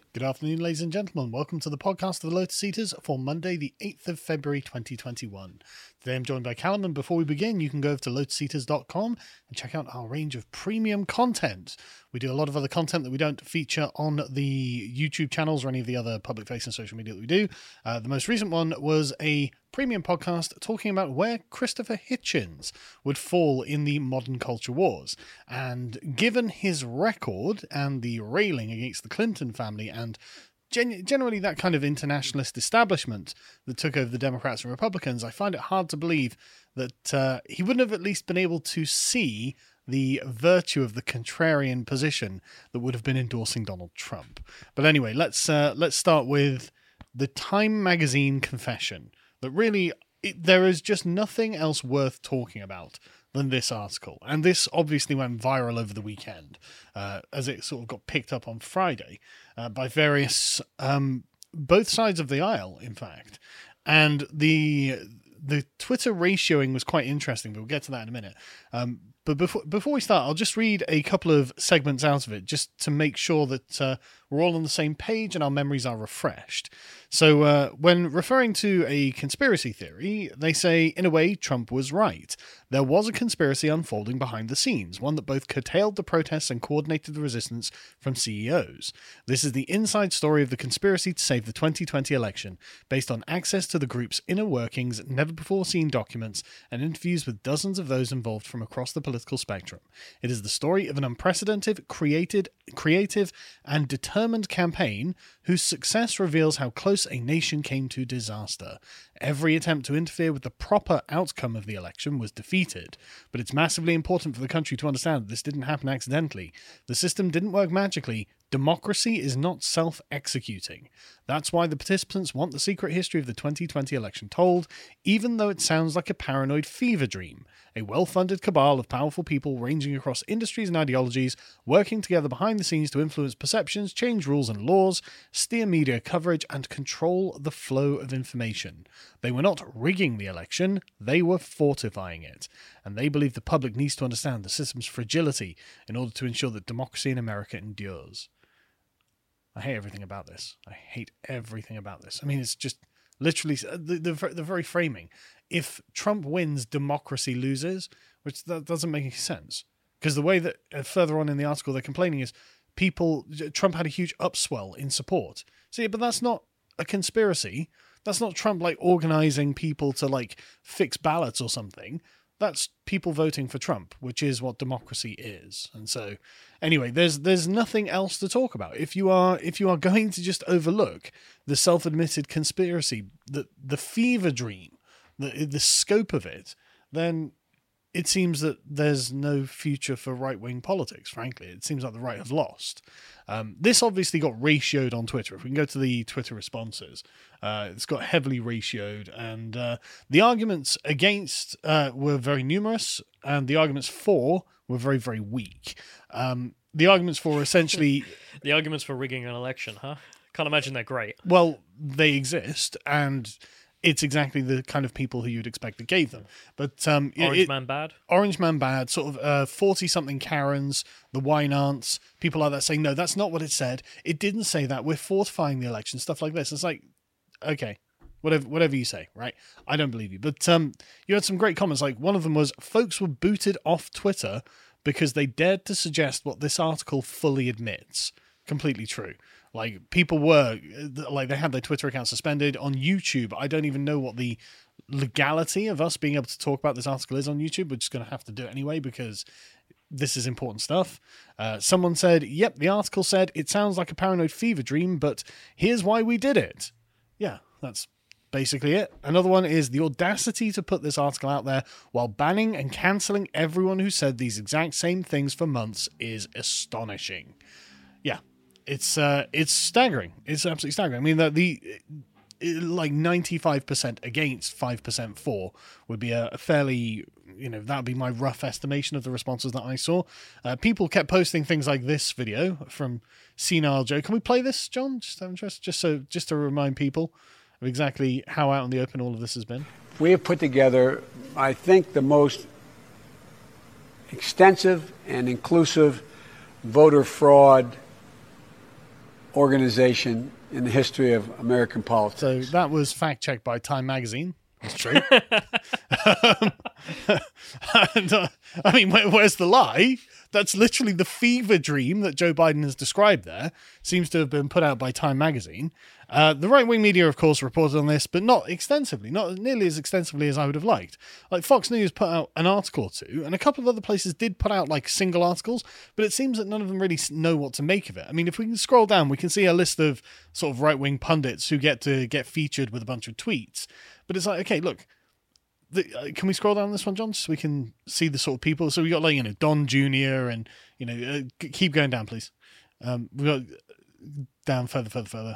Good afternoon, ladies and gentlemen. Welcome to the podcast of the Lotus Eaters for Monday, the 8th of February, 2021. Today I'm joined by Callum, and before we begin, you can go over to lotuseaters.com and check out our range of premium content. We do a lot of other content that we don't feature on the YouTube channels or any of the other public-facing social media that we do. The most recent one was a premium podcast talking about where Christopher Hitchens would fall in the modern culture wars. And given his record and the railing against the Clinton family and generally that kind of internationalist establishment that took over the Democrats and Republicans, I find it hard to believe that he wouldn't have at least been able to see the virtue of the contrarian position that would have been endorsing Donald Trump. But anyway, let's start with the Time magazine confession that really there is just nothing else worth talking about than this article. And this obviously went viral over the weekend, as it sort of got picked up on Friday by various, both sides of the aisle, in fact. And the Twitter ratioing was quite interesting, but we'll get to that in a minute. But before we start, I'll just read a couple of segments out of it, just to make sure that we're all on the same page and our memories are refreshed. So when referring to a conspiracy theory, they say, in a way, Trump was right. There was a conspiracy unfolding behind the scenes, one that both curtailed the protests and coordinated the resistance from CEOs. This is the inside story of the conspiracy to save the 2020 election, based on access to the group's inner workings, never-before-seen documents, and interviews with dozens of those involved from across the political spectrum. It is the story of an unprecedented, creative, and determined campaign whose success reveals how close a nation came to disaster. Every attempt to interfere with the proper outcome of the election was defeated, but it's massively important for the country to understand that this didn't happen accidentally. The system didn't work magically. Democracy is not self-executing. That's why the participants want the secret history of the 2020 election told, even though it sounds like a paranoid fever dream. A well-funded cabal of powerful people ranging across industries and ideologies, working together behind the scenes to influence perceptions, change rules and laws, steer media coverage, and control the flow of information. They were not rigging the election, they were fortifying it. And they believe the public needs to understand the system's fragility in order to ensure that democracy in America endures. I hate everything about this. I mean, it's just literally the very framing. If Trump wins, democracy loses, which that doesn't make any sense. Because the way that further on in the article they're complaining is Trump had a huge upswell in support. See, but that's not a conspiracy. That's not Trump organizing people to fix ballots or something. That's people voting for Trump, which is what democracy is. And so, anyway, there's nothing else to talk about. If you are going to just overlook the self-admitted conspiracy, the fever dream, the scope of it, then it seems that there's no future for right-wing politics, frankly. It seems like the right have lost. This obviously got ratioed on Twitter. If we can go to the Twitter responses, it's got heavily ratioed, and the arguments against were very numerous, and the arguments for were very, very weak. The arguments for essentially... The arguments for rigging an election, huh? Can't imagine they're great. Well, they exist, and... it's exactly the kind of people who you'd expect that gave them. But Orange Man bad? Orange Man bad, sort of 40-something Karens, the wine aunts, people like that saying, no, that's not what it said. It didn't say that. We're fortifying the election, stuff like this. It's like, okay, whatever you say, right? I don't believe you. But you had some great comments. One of them was, folks were booted off Twitter because they dared to suggest what this article fully admits. Completely true. People were, they had their Twitter account suspended. On YouTube, I don't even know what the legality of us being able to talk about this article is on YouTube. We're just going to have to do it anyway because this is important stuff. Someone said, yep, the article said, it sounds like a paranoid fever dream, but here's why we did it. Yeah, that's basically it. Another one is the audacity to put this article out there while banning and cancelling everyone who said these exact same things for months is astonishing. Yeah. It's staggering. It's absolutely staggering. I mean, the 95% against 5% for would be a fairly, that would be my rough estimation of the responses that I saw. People kept posting things like this video from Senile Joe. Can we play this, John? Just out of interest, just to remind people of exactly how out in the open all of this has been. We have put together, I think, the most extensive and inclusive voter fraud organization in the history of American politics. So that was fact-checked by Time Magazine. That's true. And, I mean, where's the lie? That's literally the fever dream that Joe Biden has described there. Seems to have been put out by Time Magazine. The right-wing media, of course, reported on this, but not extensively, not nearly as extensively as I would have liked. Like, Fox News put out an article or two, and a couple of other places did put out, like, single articles, but it seems that none of them really know what to make of it. I mean, if we can scroll down, we can see a list of sort of right-wing pundits who get to get featured with a bunch of tweets. But it's like, okay, look, can we scroll down this one, John, so we can see the sort of people? So we got, like, you know, Don Jr. and, you know, keep going down, please. We got down further,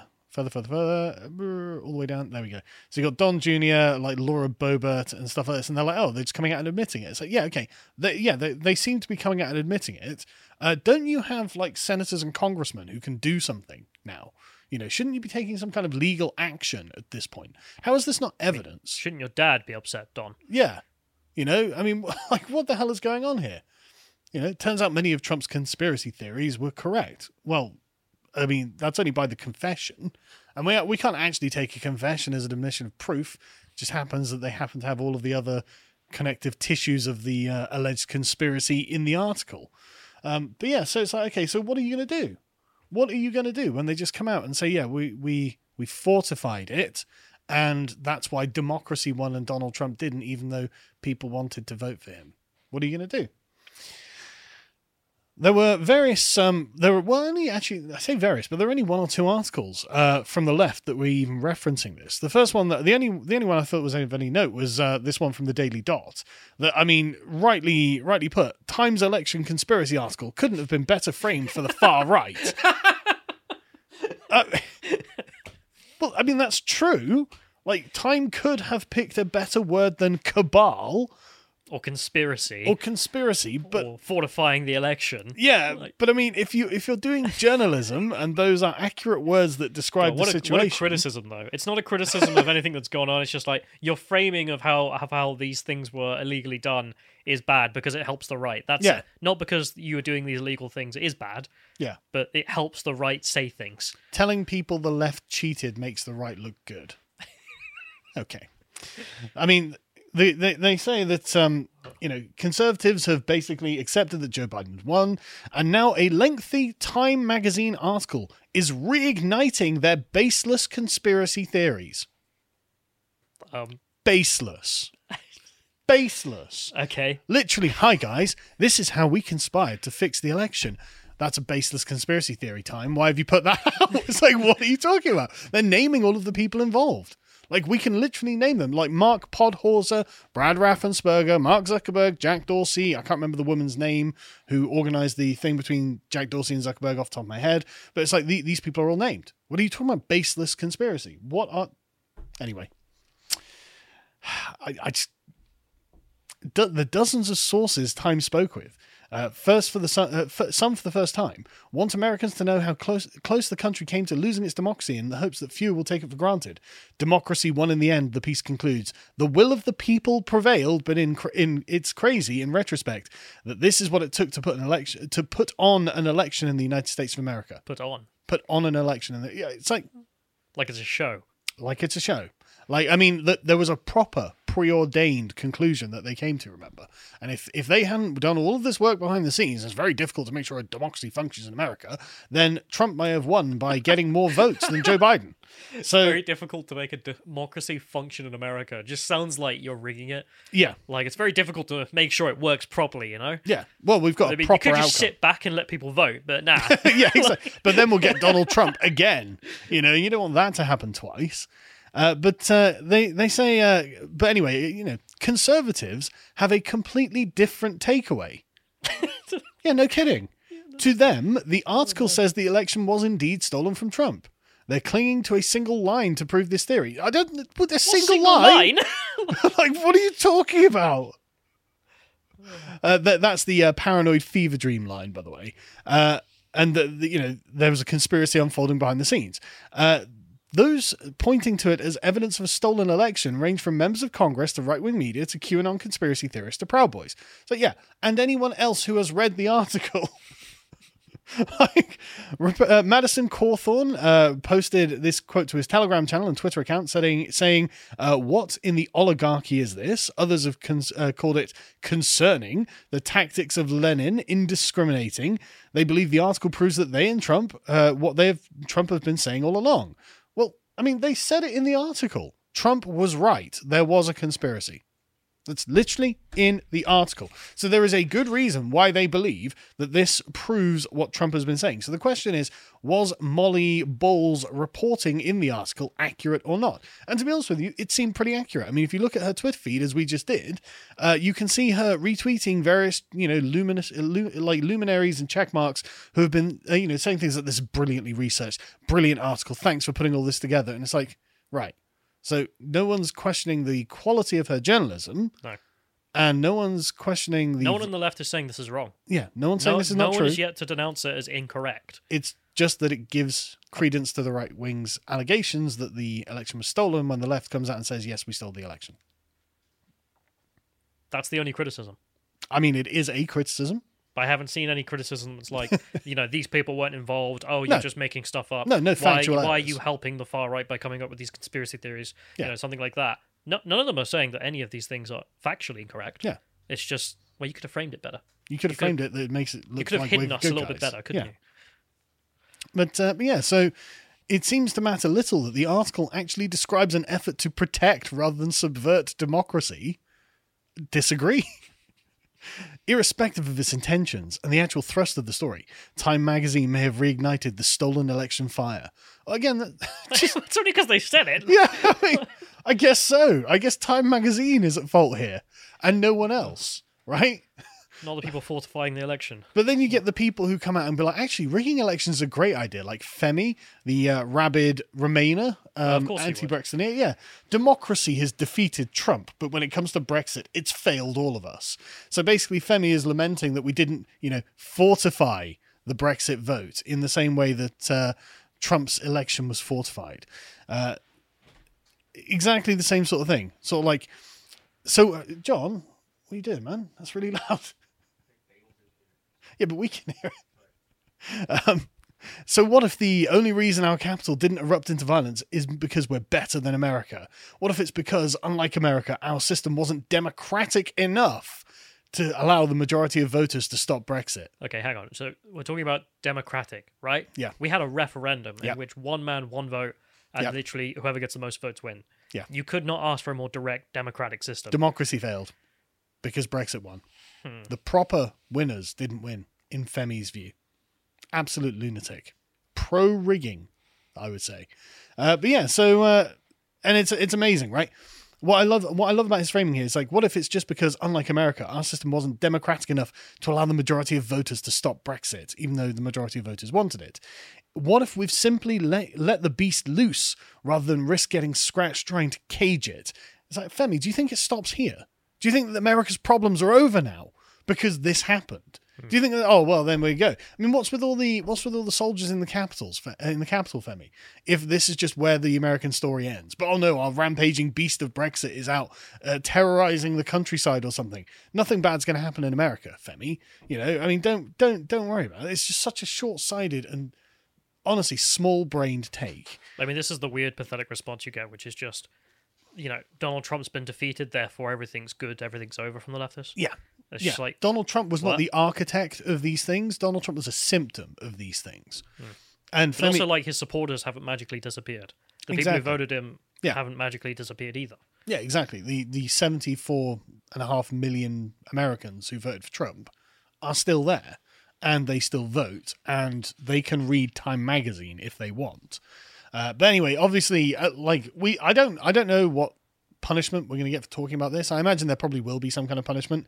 all the way down. There we go. So you got Don Jr., like Laura Boebert and stuff like this, and they're like, oh, they're just coming out and admitting it. It's like, yeah, okay. They seem to be coming out and admitting it. Don't you have, like, senators and congressmen who can do something now? You know, shouldn't you be taking some kind of legal action at this point? How is this not evidence? Shouldn't your dad be upset, Don? Yeah. You know, I mean, like, what the hell is going on here? You know, it turns out many of Trump's conspiracy theories were correct. Well, I mean, that's only by the confession. And we can't actually take a confession as an admission of proof. It just happens that they happen to have all of the other connective tissues of the alleged conspiracy in the article. But yeah, so it's like, okay, so what are you going to do? What are you going to do when they just come out and say, yeah, we fortified it, and that's why democracy won and Donald Trump didn't, even though people wanted to vote for him? What are you going to do? There were various, only actually, I say various, but there were only one or two articles from the left that were even referencing this. The first one, the only one I thought was of any note was this one from the Daily Dot. That, I mean, rightly put, Times election conspiracy article couldn't have been better framed for the far right. Well, I mean, that's true. Like, Time could have picked a better word than cabal. Or conspiracy. But or fortifying the election. Yeah, but I mean, if you're doing journalism and those are accurate words that describe the situation. What a criticism, though. It's not a criticism of anything that's gone on. It's just like your framing of how these things were illegally done is bad because it helps the right. That's it. Not because you are doing these illegal things. It is bad. Yeah. But it helps the right say things. Telling people the left cheated makes the right look good. Okay. I mean, They say that, conservatives have basically accepted that Joe Biden won, and now a lengthy Time magazine article is reigniting their baseless conspiracy theories. Baseless. Baseless. Okay. Literally, hi guys, this is how we conspired to fix the election. That's a baseless conspiracy theory, Time. Why have you put that out? It's like, what are you talking about? They're naming all of the people involved. Like, we can literally name them, like Mark Podhorzer, Brad Raffensperger, Mark Zuckerberg, Jack Dorsey. I can't remember the woman's name who organized the thing between Jack Dorsey and Zuckerberg off the top of my head. But it's like, these people are all named. What are you talking about? Baseless conspiracy. What are... Anyway. The dozens of sources Time spoke with, some for the first time, want Americans to know how close the country came to losing its democracy in the hopes that few will take it for granted. Democracy won in the end, the piece concludes. The will of the people prevailed, but it's crazy in retrospect that this is what it took to put on an election in the United States of America. Put on an election. It's like it's a show. Like it's a show. Like, I mean, there was a proper preordained conclusion that they came to, remember. And if they hadn't done all of this work behind the scenes, it's very difficult to make sure a democracy functions in America, then Trump may have won by getting more votes than Joe Biden. So very difficult to make a democracy function in America. It just sounds like you're rigging it. Yeah. Like, it's very difficult to make sure it works properly, you know? Yeah. Well, we've got a proper you could just sit back and let people vote, but nah. Yeah, exactly. But then we'll get Donald Trump again. You know, you don't want that to happen twice. But they say, but anyway, conservatives have a completely different takeaway. Yeah, no kidding. To them, the article says the election was indeed stolen from Trump. They're clinging to a single line to prove this theory. I don't put a single line. Like, what are you talking about? That's the paranoid fever dream line, by the way. And there was a conspiracy unfolding behind the scenes. Those pointing to it as evidence of a stolen election range from members of Congress to right-wing media to QAnon conspiracy theorists to Proud Boys. So yeah, and anyone else who has read the article. Like, Madison Cawthorn posted this quote to his Telegram channel and Twitter account saying, what in the oligarchy is this? Others have called it concerning, the tactics of Lenin, indiscriminating. They believe the article proves that they and Trump, Trump have been saying all along. Well, I mean, they said it in the article. Trump was right. There was a conspiracy. That's literally in the article. So there is a good reason why they believe that this proves what Trump has been saying. So the question is, was Molly Ball's reporting in the article accurate or not? And to be honest with you, it seemed pretty accurate. I mean, if you look at her Twitter feed, as we just did, you can see her retweeting various, luminaries and check marks who have been, saying things like, this is brilliantly researched, brilliant article, thanks for putting all this together. And it's like, right. So no one's questioning the quality of her journalism. No. And no one's questioning the... No one on the left is saying this is wrong. Yeah, no one's saying this is not true. No one is yet to denounce it as incorrect. It's just that it gives credence to the right wing's allegations that the election was stolen when the left comes out and says, yes, we stole the election. That's the only criticism. I mean, it is a criticism. But I haven't seen any criticisms like, these people weren't involved. Oh, you're just making stuff up. No factual Why are you helping the far right by coming up with these conspiracy theories? Yeah. Something like that. No, none of them are saying that any of these things are factually incorrect. Yeah. It's just, well, you could have framed it better. You could have framed it that it makes it look like you could have hidden us a little bit better, couldn't you? But yeah, so it seems to matter little that the article actually describes an effort to protect rather than subvert democracy. Disagree. Irrespective of its intentions and the actual thrust of the story, Time magazine may have reignited the stolen election fire. Again, it's only because they said it. Yeah, I mean, I guess so. I guess Time magazine is at fault here, and no one else, right? Not the people fortifying the election. But then you get the people who come out and be like, actually, rigging elections is a great idea. Like Femi, the rabid Remainer, anti-Brexiteer. Yeah. Democracy has defeated Trump, but when it comes to Brexit, it's failed all of us. So basically, Femi is lamenting that we didn't, fortify the Brexit vote in the same way that Trump's election was fortified. Exactly the same sort of thing. Sort of like, so, John, what are you doing, man? That's really loud. Yeah, but we can hear it. So what if the only reason our capital didn't erupt into violence is because we're better than America? What if it's because, unlike America, our system wasn't democratic enough to allow the majority of voters to stop Brexit? Okay, hang on. So we're talking about democratic, right? Yeah. We had a referendum in which one man, one vote, and literally whoever gets the most votes win. Yeah. You could not ask for a more direct democratic system. Democracy failed because Brexit won. The proper winners didn't win, in Femi's view. Absolute lunatic. Pro-rigging, I would say. But yeah, so... and it's amazing, right? What I love about his framing here is like, what if it's just because, unlike America, our system wasn't democratic enough to allow the majority of voters to stop Brexit, even though the majority of voters wanted it? What if we've simply let the beast loose rather than risk getting scratched trying to cage it? It's like, Femi, do you think it stops here? Do you think that America's problems are over now because this happened? Do you think that, oh, well, then we go. I mean, what's with all the soldiers in the capital, Femi? If this is just where the American story ends. But, oh no, our rampaging beast of Brexit is out terrorizing the countryside or something. Nothing bad's going to happen in America, Femi. I mean, don't worry about it. It's just such a short-sighted and honestly small-brained take. I mean, this is the weird, pathetic response you get, which is just, Donald Trump's been defeated, therefore everything's good, everything's over from the leftists. Yeah. It's just like, Donald Trump was not the architect of these things. Donald Trump was a symptom of these things. And but also, like, his supporters haven't magically disappeared. The people who voted him haven't magically disappeared either. Yeah, exactly. The 74.5 million Americans who voted for Trump are still there, and they still vote, and they can read Time magazine if they want. But anyway, obviously, I don't know what punishment we're going to get for talking about this. I imagine there probably will be some kind of punishment.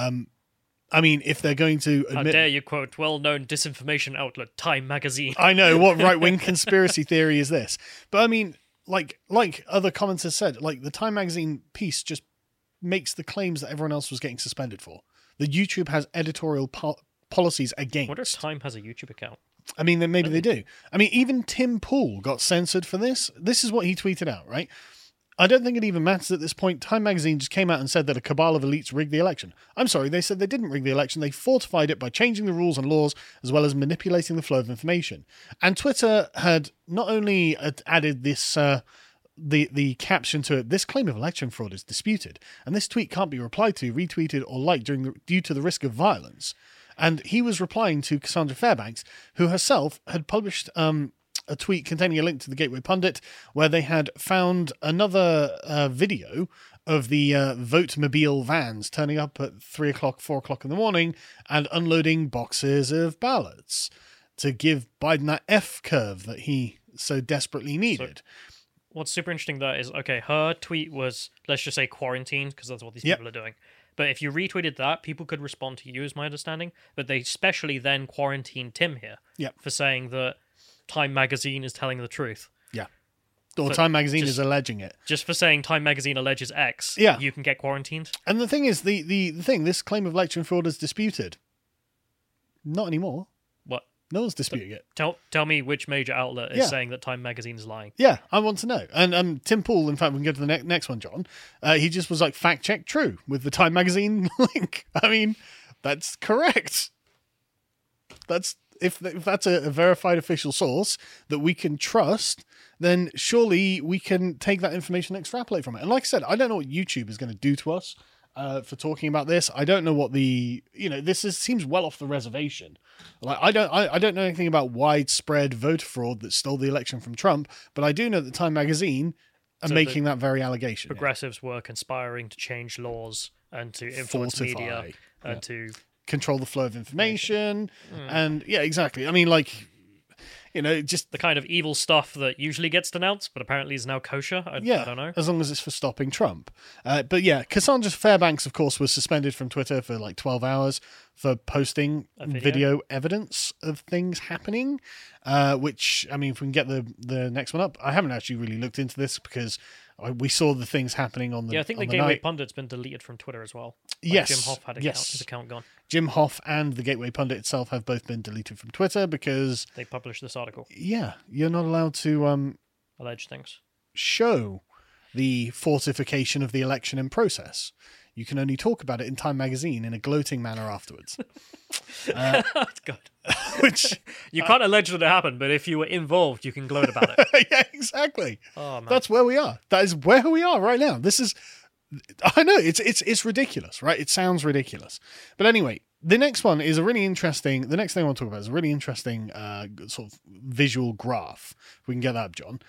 I mean, if they're going to admit... How dare you quote well-known disinformation outlet Time magazine? I know, what right-wing conspiracy theory is this? But I mean, like other commenters said, like the Time magazine piece just makes the claims that everyone else was getting suspended for. The YouTube has editorial policies against... I wonder if Time has a YouTube account. I mean, then maybe they do. I mean, even Tim Pool got censored for this. This is what he tweeted out, right? I don't think it even matters at this point. Time magazine just came out and said that a cabal of elites rigged the election. I'm sorry, they said they didn't rig the election. They fortified it by changing the rules and laws as well as manipulating the flow of information. And Twitter had not only added this the caption to it, this claim of election fraud is disputed, and this tweet can't be replied to, retweeted, or liked due to the risk of violence. And he was replying to Cassandra Fairbanks, who herself had published a tweet containing a link to the Gateway Pundit, where they had found another video of the Vote-mobile vans turning up at 3 o'clock, 4 o'clock in the morning and unloading boxes of ballots to give Biden that F curve that he so desperately needed. So, what's super interesting there is, okay, her tweet was, let's just say, quarantined, because that's what these people are doing. But if you retweeted that, people could respond to you, is my understanding. But they specially then quarantined Tim here for saying that Time Magazine is telling the truth. Yeah. Or Time Magazine is alleging it. Just for saying Time Magazine alleges X, you can get quarantined. And the thing is, the thing, this claim of election fraud is disputed. Not anymore. What? No one's disputing it. Tell me which major outlet is saying that Time Magazine is lying. Yeah, I want to know. And Tim Pool, in fact, we can go to the next one, John. He just was like, fact check true with the Time Magazine link. I mean, that's correct. If that's a verified official source that we can trust, then surely we can take that information and extrapolate from it. And like I said, I don't know what YouTube is going to do to us for talking about this. I don't know what seems well off the reservation. Like I don't know anything about widespread voter fraud that stole the election from Trump, but I do know that Time Magazine are making that very allegation. Progressives were conspiring to change laws and to influence media and to control the flow of information. And yeah, exactly. I mean, like, just the kind of evil stuff that usually gets denounced, but apparently is now kosher. I don't know. As long as it's for stopping Trump. But yeah, Cassandra Fairbanks, of course, was suspended from Twitter for like 12 hours for posting video evidence of things happening, which, I mean, if we can get the next one up, I haven't actually really looked into this because we saw the things happening on the I think the Gateway Pundit's been deleted from Twitter as well. Yes. Jim Hoff had his account gone. Jim Hoff and the Gateway Pundit itself have both been deleted from Twitter because they published this article. Yeah, you're not allowed to allege things. Show the fortification of the election in process. You can only talk about it in Time Magazine in a gloating manner afterwards. That's good. Which you can't allege that it happened, but if you were involved, you can gloat about it. Yeah, exactly. Oh, man. That's where we are. That is where we are right now. This is, I know, it's ridiculous, right? It sounds ridiculous. But anyway, the next one is the next thing I want to talk about is a really interesting sort of visual graph. If we can get that up, John.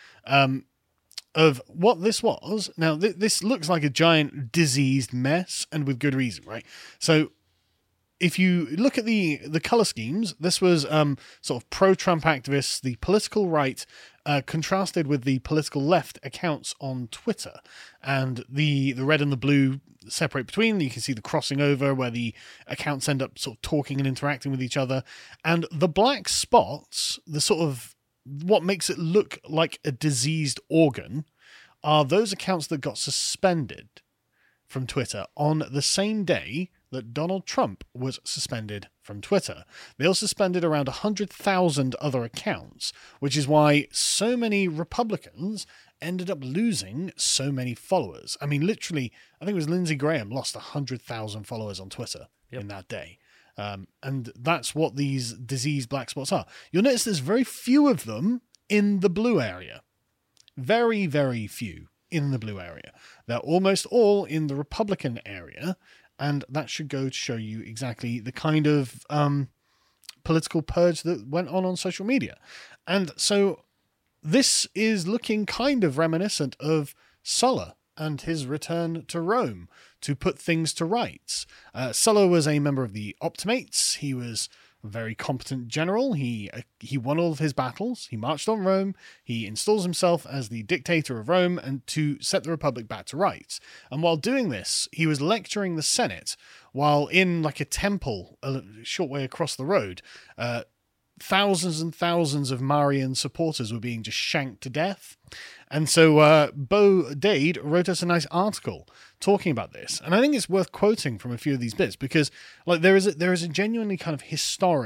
Of what this was. Now, this looks like a giant diseased mess, and with good reason, right? So, if you look at the color schemes, this was sort of pro-Trump activists, the political right, contrasted with the political left accounts on Twitter, and the red and the blue separate between. You can see the crossing over where the accounts end up sort of talking and interacting with each other, and the black spots, the sort of what makes it look like a diseased organ, are those accounts that got suspended from Twitter on the same day that Donald Trump was suspended from Twitter. They also suspended around 100,000 other accounts, which is why so many Republicans ended up losing so many followers. I mean, literally, I think it was Lindsey Graham lost 100,000 followers on Twitter in that day. And that's what these diseased black spots are. You'll notice there's very few of them in the blue area. Very, very few in the blue area. They're almost all in the Republican area, and that should go to show you exactly the kind of political purge that went on social media. And so this is looking kind of reminiscent of Sulla and his return to Rome to put things to rights. Sulla was a member of the Optimates. He was a very competent general. He won all of his battles. He marched on Rome. He installs himself as the dictator of Rome and to set the Republic back to rights. And while doing this, he was lecturing the Senate while in like a temple a short way across the road. Thousands and thousands of Marian supporters were being just shanked to death. And so Bo Dade wrote us a nice article talking about this. And I think it's worth quoting from a few of these bits because like there is a genuinely kind of historic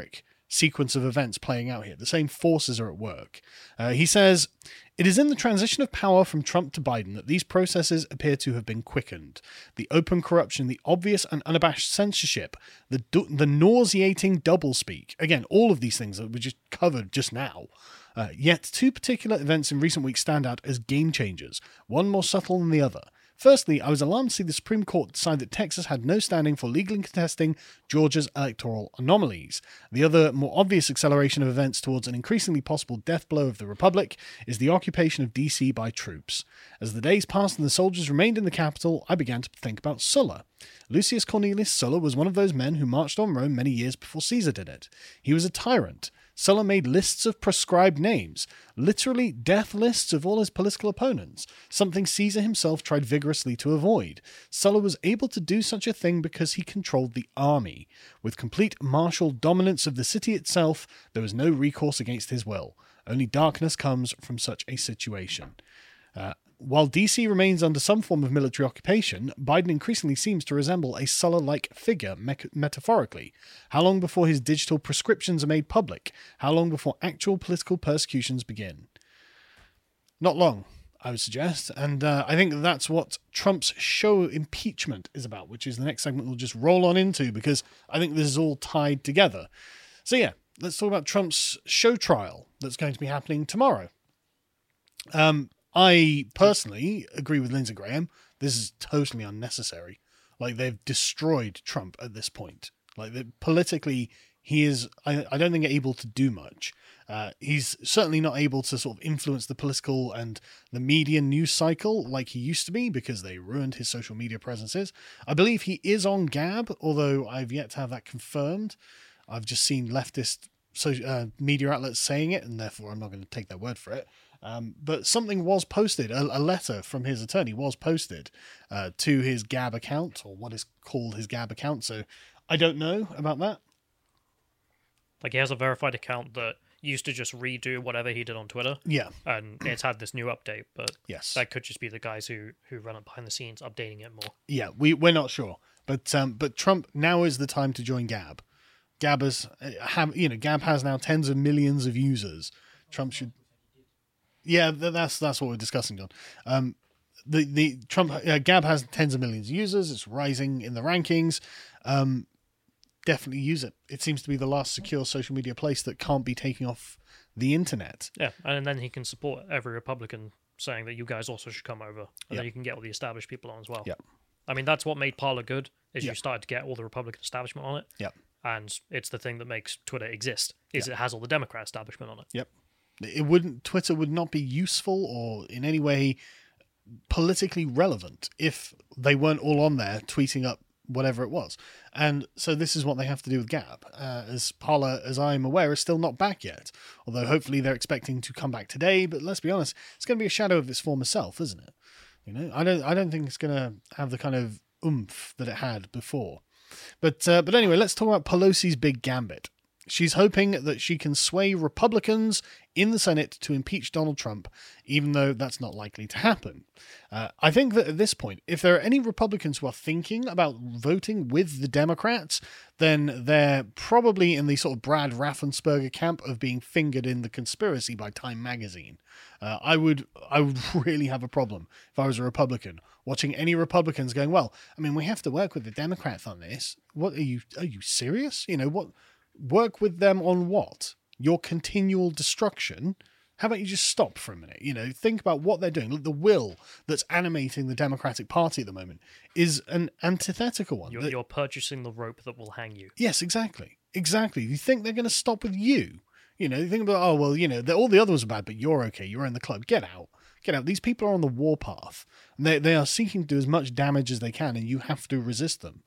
sequence of events playing out here. The same forces are at work. He says, "It is in the transition of power from Trump to Biden that these processes appear to have been quickened. The open corruption, the obvious and unabashed censorship, the nauseating doublespeak." Again, all of these things that we just covered just now. Yet two particular events in recent weeks stand out as game changers, one more subtle than the other. Firstly, I was alarmed to see the Supreme Court decide that Texas had no standing for legally contesting Georgia's electoral anomalies. The other, more obvious acceleration of events towards an increasingly possible death blow of the Republic is the occupation of D.C. by troops. As the days passed and the soldiers remained in the capital, I began to think about Sulla. Lucius Cornelius Sulla was one of those men who marched on Rome many years before Caesar did it. He was a tyrant. Sulla made lists of proscribed names, literally death lists of all his political opponents, something Caesar himself tried vigorously to avoid. Sulla was able to do such a thing because he controlled the army. With complete martial dominance of the city itself, there was no recourse against his will. Only darkness comes from such a situation. While DC remains under some form of military occupation, Biden increasingly seems to resemble a Sulla-like figure, metaphorically. How long before his digital prescriptions are made public? How long before actual political persecutions begin? Not long, I would suggest, and I think that's what Trump's show impeachment is about, which is the next segment we'll just roll on into, because I think this is all tied together. So yeah, let's talk about Trump's show trial that's going to be happening tomorrow. I personally agree with Lindsey Graham. This is totally unnecessary. Like, they've destroyed Trump at this point. Like, politically, he is, I don't think, able to do much. He's certainly not able to sort of influence the political and the media news cycle like he used to be, because they ruined his social media presences. I believe he is on Gab, although I've yet to have that confirmed. I've just seen leftist media outlets saying it, and therefore I'm not going to take their word for it. But something was posted, a letter from his attorney was posted to his Gab account, or what is called his Gab account, so I don't know about that. Like, he has a verified account that used to just redo whatever he did on Twitter. Yeah. And it's had this new update, but yes, that could just be the guys who run it behind the scenes updating it more. Yeah, we're not sure. But Trump, now is the time to join Gab. Gab has now tens of millions of users. Trump should... Yeah, that's what we're discussing, John. The Trump Gab has tens of millions of users. It's rising in the rankings. Definitely use it. It seems to be the last secure social media place that can't be taken off the internet. Yeah, and then he can support every Republican saying that you guys also should come over, and then you can get all the established people on as well. Yeah, I mean, that's what made Parler good, is you started to get all the Republican establishment on it. Yeah, and it's the thing that makes Twitter exist, is it has all the Democrat establishment on it. Yep. Twitter would not be useful or in any way politically relevant if they weren't all on there tweeting up whatever it was. And so this is what they have to do with Gab. As Parler, as I'm aware, is still not back yet. Although hopefully they're expecting to come back today. But let's be honest, it's going to be a shadow of its former self, isn't it? You know, I don't think it's going to have the kind of oomph that it had before. But anyway, let's talk about Pelosi's big gambit. She's hoping that she can sway Republicans in the Senate to impeach Donald Trump, even though that's not likely to happen. I think that at this point, if there are any Republicans who are thinking about voting with the Democrats, then they're probably in the sort of Brad Raffensperger camp of being fingered in the conspiracy by Time magazine. I would really have a problem if I was a Republican watching any Republicans going, well, I mean, we have to work with the Democrats on this. What are you serious? You know, what? Work with them on what? Your continual destruction? How about you just stop for a minute? You know, think about what they're doing. Look, the will that's animating the Democratic Party at the moment is an antithetical one. You're purchasing the rope that will hang you. Yes, exactly. Exactly. You think they're going to stop with you? You know, you think about, oh, well, you know, all the others are bad, but you're okay. You're in the club. Get out. Get out. These people are on the warpath. They are seeking to do as much damage as they can, and you have to resist them.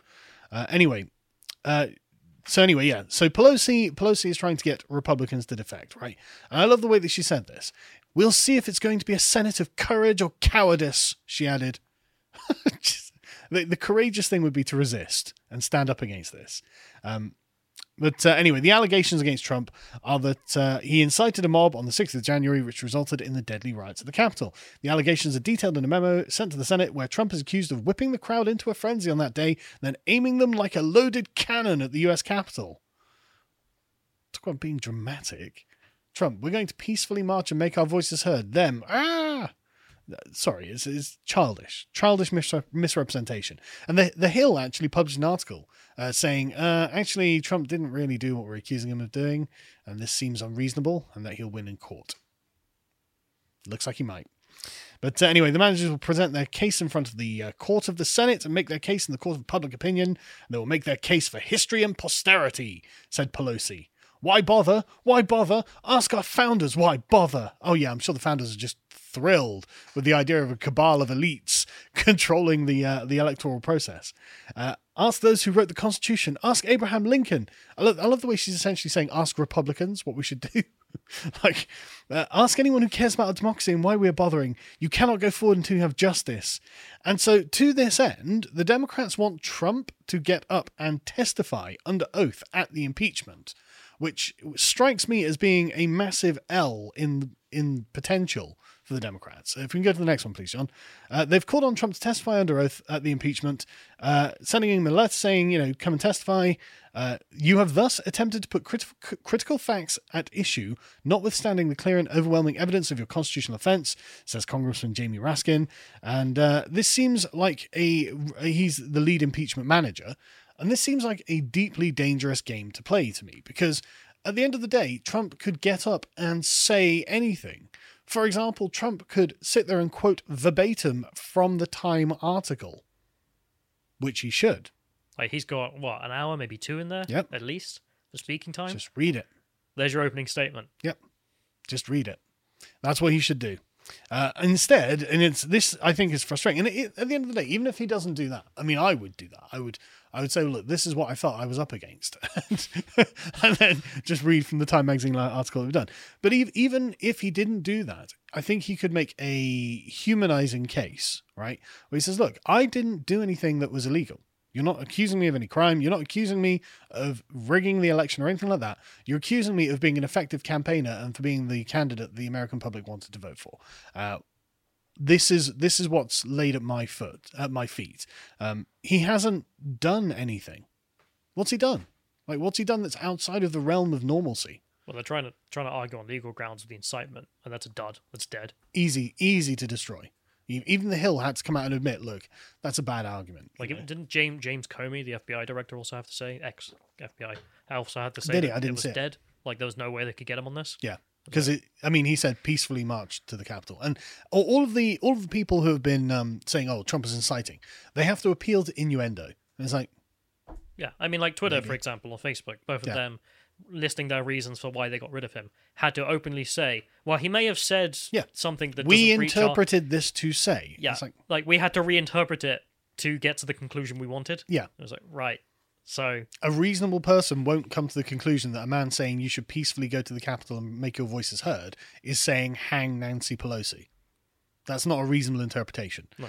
So Pelosi is trying to get Republicans to defect, right? And I love the way that she said this. We'll see if it's going to be a Senate of courage or cowardice, she added. The courageous thing would be to resist and stand up against this. But anyway, the allegations against Trump are that he incited a mob on the 6th of January, which resulted in the deadly riots at the Capitol. The allegations are detailed in a memo sent to the Senate, where Trump is accused of whipping the crowd into a frenzy on that day, then aiming them like a loaded cannon at the U.S. Capitol. To talk about being dramatic. Trump, we're going to peacefully march and make our voices heard. Them, sorry, it's childish misrepresentation. And the Hill actually published an article saying, actually, Trump didn't really do what we're accusing him of doing, and this seems unreasonable, and that he'll win in court. Looks like he might. But anyway, the managers will present their case in front of the court of the Senate and make their case in the court of public opinion. And they will make their case for history and posterity, said Pelosi. Why bother? Why bother? Ask our founders why bother. Oh yeah, I'm sure the founders are just thrilled with the idea of a cabal of elites controlling the electoral process. Ask those who wrote the Constitution. Ask Abraham Lincoln. I love the way she's essentially saying, ask Republicans what we should do. Ask anyone who cares about our democracy and why we're bothering. You cannot go forward until you have justice. And so to this end, the Democrats want Trump to get up and testify under oath at the impeachment, which strikes me as being a massive L in potential for the Democrats. If we can go to the next one, please, John. They've called on Trump to testify under oath at the impeachment, sending him a letter saying, come and testify. You have thus attempted to put critical facts at issue, notwithstanding the clear and overwhelming evidence of your constitutional offense, says Congressman Jamie Raskin. And this seems like he's the lead impeachment manager. And this seems like a deeply dangerous game to play to me, because at the end of the day, Trump could get up and say anything. For example, Trump could sit there and quote verbatim from the Time article, which he should. Like, he's got, an hour, maybe 2 in there? Yep. At least, for speaking time? Just read it. There's your opening statement. Yep. Just read it. That's what he should do. Instead, and this I think is frustrating. And at the end of the day, even if he doesn't do that, I mean, I would do that. I would say, look, this is what I felt I was up against, and then just read from the Time magazine article we've done. But even if he didn't do that, I think he could make a humanizing case, right? Where he says, look, I didn't do anything that was illegal. You're not accusing me of any crime. You're not accusing me of rigging the election or anything like that. You're accusing me of being an effective campaigner and for being the candidate the American public wanted to vote for. This is what's laid at my feet. He hasn't done anything. What's he done? What's he done that's outside of the realm of normalcy? Well, they're trying to argue on legal grounds with the incitement, and that's a dud. That's dead. Easy to destroy. Even the Hill had to come out and admit, look, that's a bad argument. Didn't James Comey, the FBI director, also have to say, ex-FBI, also had to say Did he? that I didn't it was see it. dead? Like, there was no way they could get him on this? Yeah. Because he said peacefully march to the Capitol, and all of the people who have been saying, "Oh, Trump is inciting," they have to appeal to innuendo. And it's like, yeah, I mean, like Twitter, for example, or Facebook, both of them listing their reasons for why they got rid of him, had to openly say, "Well, he may have said something that we interpreted this to say." Yeah, it's like we had to reinterpret it to get to the conclusion we wanted. Yeah, it was like right. So a reasonable person won't come to the conclusion that a man saying you should peacefully go to the Capitol and make your voices heard is saying hang Nancy Pelosi. That's not a reasonable interpretation. No.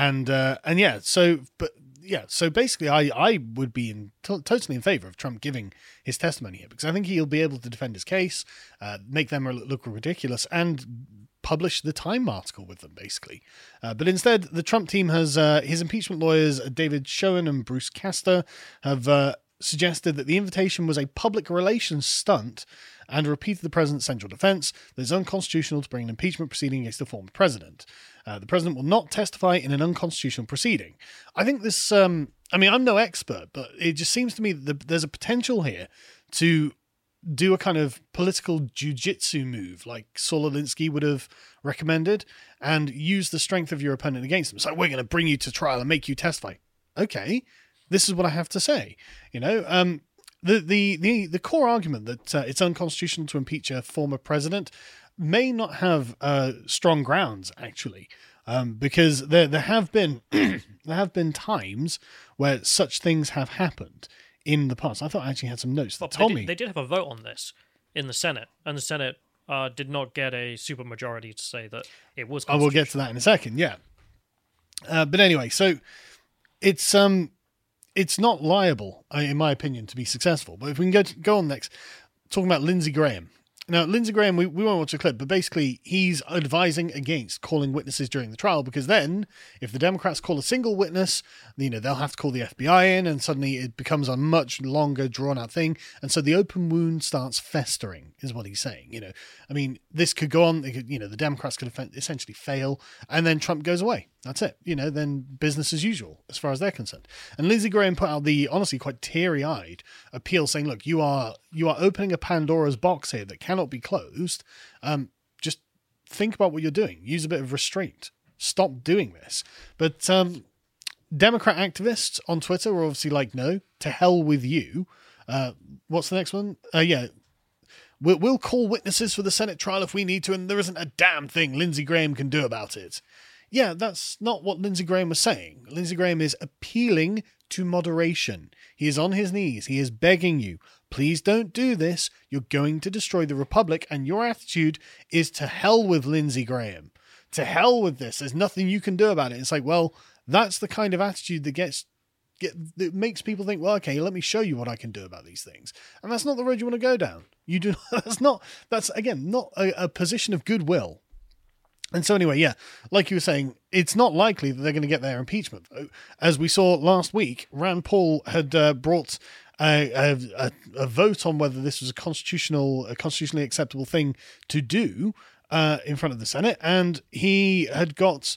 So basically I would be totally in favor of Trump giving his testimony here, because I think he'll be able to defend his case, make them look ridiculous, and publish the Time article with them, basically. But instead, the Trump team has his impeachment lawyers, David Schoen and Bruce Castor, have suggested that the invitation was a public relations stunt and repeated the president's central defense that it's unconstitutional to bring an impeachment proceeding against the former president. The president will not testify in an unconstitutional proceeding. I think this, I'm no expert, but it just seems to me that there's a potential here to do a kind of political jiu-jitsu move like Saul Alinsky would have recommended and use the strength of your opponent against them. So we're going to bring you to trial and make you testify. Okay, this is what I have to say. The core argument that it's unconstitutional to impeach a former president may not have strong grounds, actually, because there have been times where such things have happened in the past. I thought I actually had some notes that told me they did have a vote on this in the Senate, and the Senate did not get a supermajority to say that it was constitutional. I will get to that in a second, yeah. But anyway, so it's not liable, in my opinion, to be successful. But if we can go on next, talking about Lindsey Graham. Now, Lindsey Graham, we won't watch the clip, but basically he's advising against calling witnesses during the trial, because then if the Democrats call a single witness, they'll have to call the FBI in, and suddenly it becomes a much longer, drawn-out thing. And so the open wound starts festering, is what he's saying. I mean, this could go on. The Democrats could essentially fail, and then Trump goes away. That's it. Then business as usual, as far as they're concerned. And Lindsey Graham put out the honestly quite teary-eyed appeal saying, look, you are opening a Pandora's box here that cannot be closed. Just think about what you're doing. Use a bit of restraint. Stop doing this. But Democrat activists on Twitter were obviously like, no, to hell with you. What's the next one? We'll call witnesses for the Senate trial if we need to, and there isn't a damn thing Lindsey Graham can do about it. Yeah, that's not what Lindsey Graham was saying. Lindsey Graham is appealing to moderation. He is on his knees. He is begging you, please don't do this. You're going to destroy the Republic, and your attitude is to hell with Lindsey Graham. To hell with this. There's nothing you can do about it. It's like, well, that's the kind of attitude that makes people think, well, okay, let me show you what I can do about these things. And that's not the road you want to go down. You do. That's again, not a position of goodwill. And so anyway, yeah, like you were saying, it's not likely that they're going to get their impeachment vote. As we saw last week, Rand Paul had brought a vote on whether this was a constitutionally acceptable thing to do in front of the Senate, and he had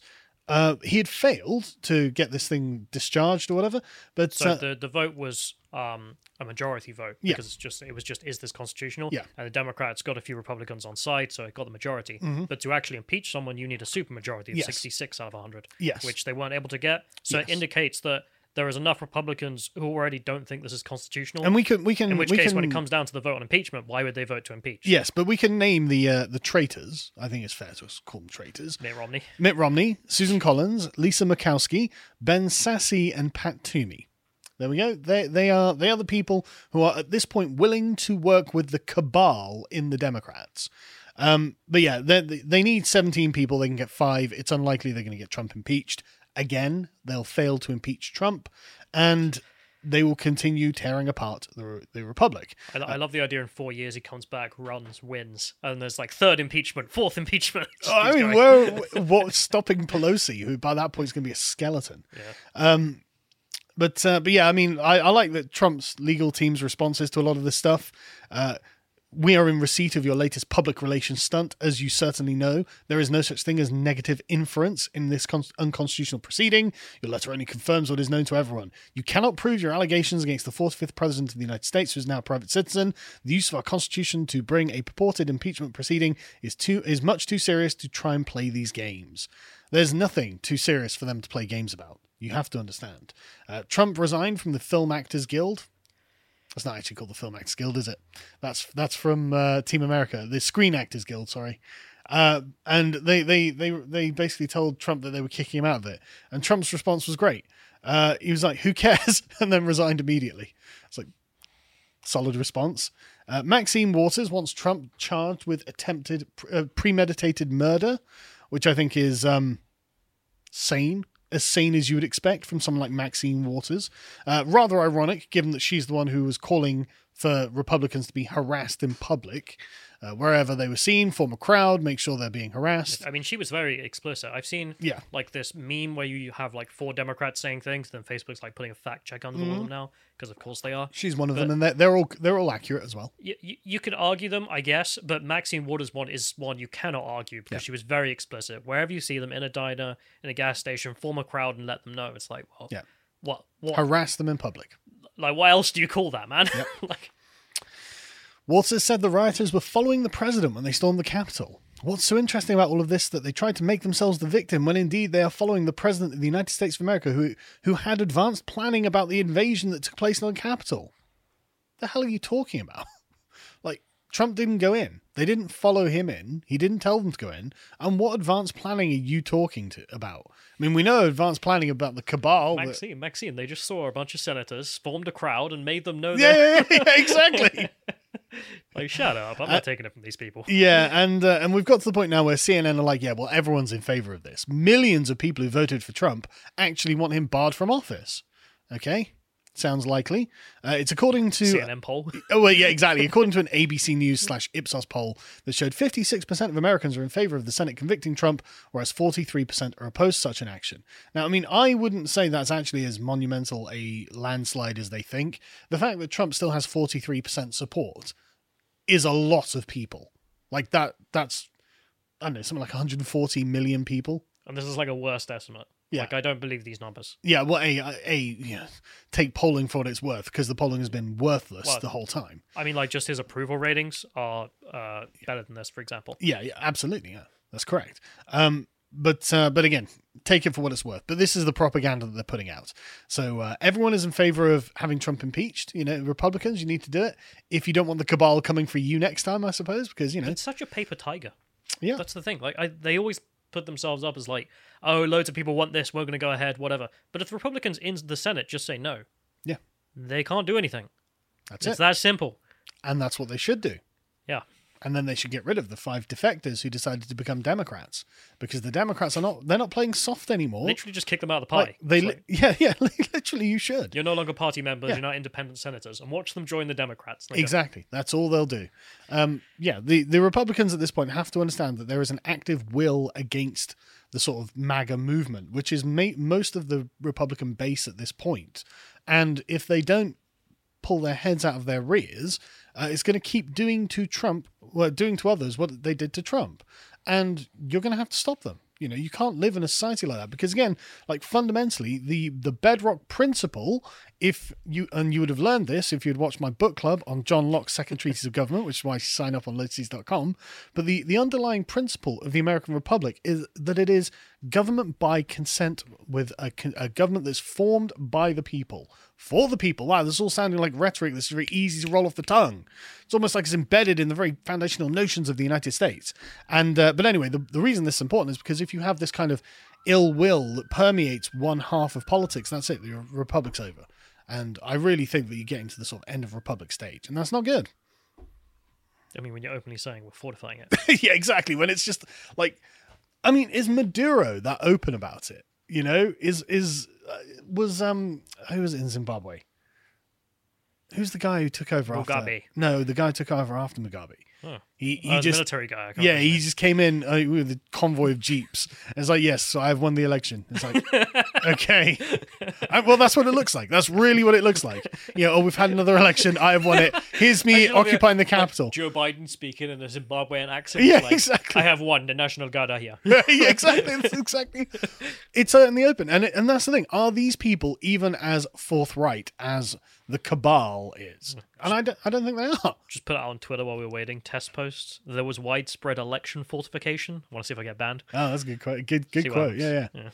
failed to get this thing discharged or whatever. But so the vote was a majority vote, because it was just is this constitutional? Yeah. And the Democrats got a few Republicans on side, so it got the majority. Mm-hmm. But to actually impeach someone, you need a supermajority of 66 out of 100, yes, which they weren't able to get. So it indicates that there is enough Republicans who already don't think this is constitutional. And we can. In which case, when it comes down to the vote on impeachment, why would they vote to impeach? Yes, but we can name the traitors. I think it's fair to call them traitors. Mitt Romney, Susan Collins, Lisa Murkowski, Ben Sasse, and Pat Toomey. There we go. They are the people who are at this point willing to work with the cabal in the Democrats. But yeah, they need 17 people. They can get 5. It's unlikely they're going to get Trump impeached. Again, they'll fail to impeach Trump, and they will continue tearing apart the Republic. I love the idea in 4 years he comes back, runs, wins, and there's like 3rd impeachment, 4th impeachment. I mean, what's stopping Pelosi, who by that point is going to be a skeleton? Yeah. But yeah, I mean, I like that Trump's legal team's responses to a lot of this stuff. We are in receipt of your latest public relations stunt. As you certainly know, there is no such thing as negative inference in this unconstitutional proceeding. Your letter only confirms what is known to everyone. You cannot prove your allegations against the 4th, 5th President of the United States, who is now a private citizen. The use of our Constitution to bring a purported impeachment proceeding is much too serious to try and play these games. There's nothing too serious for them to play games about. You have to understand. Trump resigned from the Film Actors Guild. That's not actually called the Film Actors Guild, is it? That's from Team America, the Screen Actors Guild, sorry. And they basically told Trump that they were kicking him out of it. And Trump's response was great. He was like, who cares? And then resigned immediately. It's like, solid response. Maxine Waters wants Trump charged with attempted premeditated murder, which I think is sane. As sane as you would expect from someone like Maxine Waters. Rather ironic, given that she's the one who was calling for Republicans to be harassed in public. Wherever they were seen, form a crowd, make sure they're being harassed. I mean, she was very explicit. I've seen like this meme where you have like 4 Democrats saying things, then Facebook's like putting a fact check under all of them now, because of course they are. She's one of them, and they're all accurate as well. You could argue them, I guess, but Maxine Waters' one is one you cannot argue, because she was very explicit. Wherever you see them, in a diner, in a gas station, form a crowd and let them know. It's like, well, what? Harass them in public. Like, what else do you call that, man? Yep. Like, Waters said the rioters were following the president when they stormed the Capitol. What's so interesting about all of this that they tried to make themselves the victim when indeed they are following the president of the United States of America who had advanced planning about the invasion that took place on the Capitol? The hell are you talking about? Like, Trump didn't go in. They didn't follow him in. He didn't tell them to go in. And what advanced planning are you talking about? I mean, we know advanced planning about the cabal. Maxine, they just saw a bunch of senators, formed a crowd, and made them know Yeah, exactly. Like, shut up. I'm not taking it from these people. Yeah, and we've got to the point now where CNN are like, yeah, well, everyone's in favor of this. Millions of people who voted for Trump actually want him barred from office. Okay? sounds likely. It's according to CNN poll. Oh, well, yeah, exactly. According to an ABC News / Ipsos poll that showed 56% of Americans are in favor of the Senate convicting Trump, whereas 43% are opposed to such an action. Now, I mean, I wouldn't say that's actually as monumental a landslide as they think. The fact that Trump still has 43% support is a lot of people. Like that's, I don't know, something like 140 million people. And this is like a worst estimate. Yeah. Like, I don't believe these numbers. Yeah, well, take polling for what it's worth, because the polling has been worthless the whole time. I mean, like, just his approval ratings are better than this, for example. Yeah, absolutely. Yeah, that's correct. But again, take it for what it's worth. But this is the propaganda that they're putting out. So everyone is in favor of having Trump impeached. You know, Republicans, you need to do it. If you don't want the cabal coming for you next time, I suppose, because, you know. It's such a paper tiger. Yeah. That's the thing. Like, they always put themselves up as like, oh, loads of people want this, we're going to go ahead, whatever. But if the Republicans in the Senate just say no, yeah, they can't do anything. It's that simple. And that's what they should do. Yeah. And then they should get rid of the 5 defectors who decided to become Democrats, because the Democrats they're not playing soft anymore. Literally just kick them out of the party. Yeah, literally you should. You're no longer party members, you're not independent senators, and watch them join the Democrats. Exactly. That's all they'll do. The Republicans at this point have to understand that there is an active will against the sort of MAGA movement, which is most of the Republican base at this point. And if they don't pull their heads out of their rears, it's going to keep doing to others what they did to Trump. And you're going to have to stop them. You know, you can't live in a society like that, because again, like fundamentally, the bedrock principle, you would have learned this if you'd watched my book club on John Locke's Second Treatise of Government, which is why you sign up on lotuses.com. But the underlying principle of the American Republic is that it is government by consent, with a government that's formed by the people, for the people. Wow, this is all sounding like rhetoric. This is very easy to roll off the tongue. It's almost like it's embedded in the very foundational notions of the United States. And but anyway, the reason this is important is because if you have this kind of ill will that permeates one half of politics, that's it. The republic's over. And I really think that you're getting to the sort of end of republic stage, and that's not good. I mean, when you're openly saying we're fortifying it. Yeah, exactly. When it's just like, I mean, is Maduro that open about it? You know, who was it in Zimbabwe? Who's the guy who took over Mugabe. after? No, the guy who took over after Mugabe. Huh. He The just military guy. he just came in with a convoy of jeeps. And it's like, yes, so I have won the election. It's like, okay, well, that's what it looks like. That's really what it looks like. You know, we've had another election. I have won it. Here's me occupying the capital. Like Joe Biden speaking in a Zimbabwean accent. Yeah, like, exactly. I have won. The National Guard are here. Yeah, exactly. That's exactly. It's out in the open, and that's the thing. Are these people even as forthright as the cabal is? And I don't think they are. Just put it out on Twitter while we were waiting. Test post. There was widespread election fortification. I want to see if I get banned. Oh, that's a good quote. Good quote. Yeah. Yeah.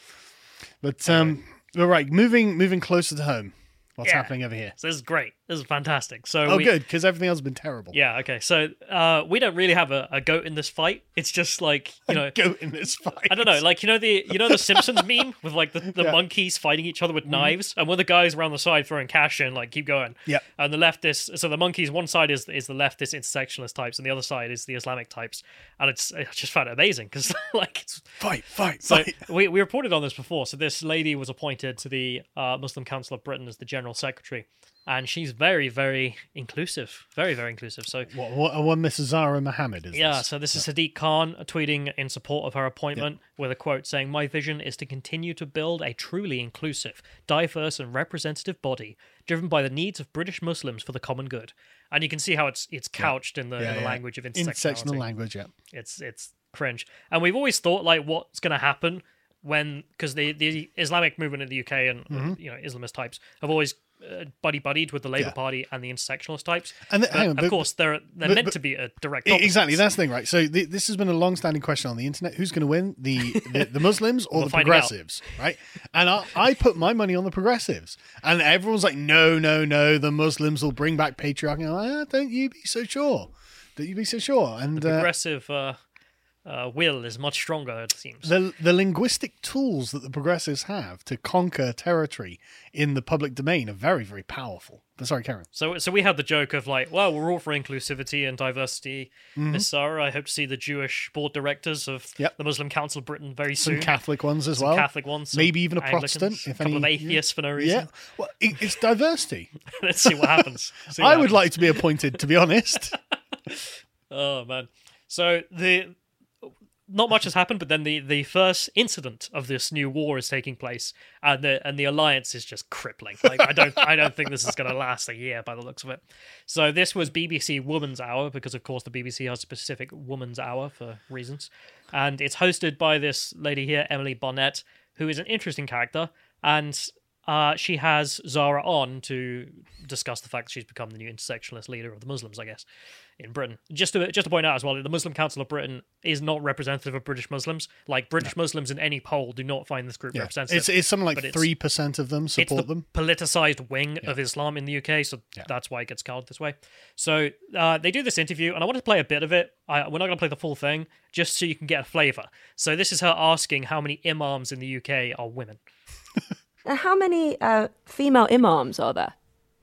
But all right, moving closer to home. What's happening over here? So this is great. This is fantastic. So good, because everything else has been terrible. Yeah, okay. So we don't really have a goat in this fight. It's just like, a goat in this fight. I don't know, like the Simpsons meme with like the monkeys fighting each other with knives, and one of the guys around the side throwing cash in, like keep going. Yeah. And the leftist, so the monkeys, one side is the leftist intersectionalist types, and the other side is the Islamic types, and I just found it amazing because like it's fight. So we reported on this before. So this lady was appointed to the Muslim Council of Britain as the General Secretary. And she's very, very inclusive. Very, very inclusive. So what Mrs. Zahra Mohammed is yeah, so this is Sadiq Khan tweeting in support of her appointment with a quote saying, "My vision is to continue to build a truly inclusive, diverse and representative body driven by the needs of British Muslims for the common good." And you can see how it's couched in the language of intersectional language, yeah. It's cringe. And we've always thought like what's going to happen because the Islamic movement in the UK and Islamist types have always buddied with the Labour Party and the intersectionalist types. And of course, they're meant to be a direct opposite. Exactly, that's the thing, right? So this has been a long-standing question on the internet: who's going to win, the Muslims or the progressives, right? And I put my money on the progressives, and everyone's like, no, the Muslims will bring back patriarchy. Don't you be so sure? Don't you be so sure? And the progressive will is much stronger, it seems. The linguistic tools that the progressives have to conquer territory in the public domain are very, very powerful. But sorry, Karen. So we had the joke of like, well, we're all for inclusivity and diversity. Miss Sarah, I hope to see the Jewish board directors of the Muslim Council of Britain very soon. Some Catholic ones as Some well. Catholic ones. Maybe even a Anglicans, Protestant. A couple of atheists for no reason. Yeah. Well, it's diversity. Let's see what happens. I would like to be appointed, to be honest. Oh, man. So not much has happened, but then the first incident of this new war is taking place, and the alliance is just crippling. Like I don't think this is going to last a year by the looks of it. So this was BBC Woman's Hour, because of course the BBC has a specific Woman's Hour for reasons, and it's hosted by this lady here, Emily Barnett, who is an interesting character, and she has Zara on to discuss the fact that she's become the new intersectionalist leader of the Muslims, I guess, in Britain. Just to point out as well, the Muslim Council of Britain is not representative of British Muslims. Like, British Muslims in any poll do not find this group representative. It's something like 3% of them support them. Politicized wing of Islam in the UK, so that's why it gets called this way. So they do this interview, and I want to play a bit of it. We're not going to play the full thing, just so you can get a flavour. So this is her asking how many imams in the UK are women. How many female imams are there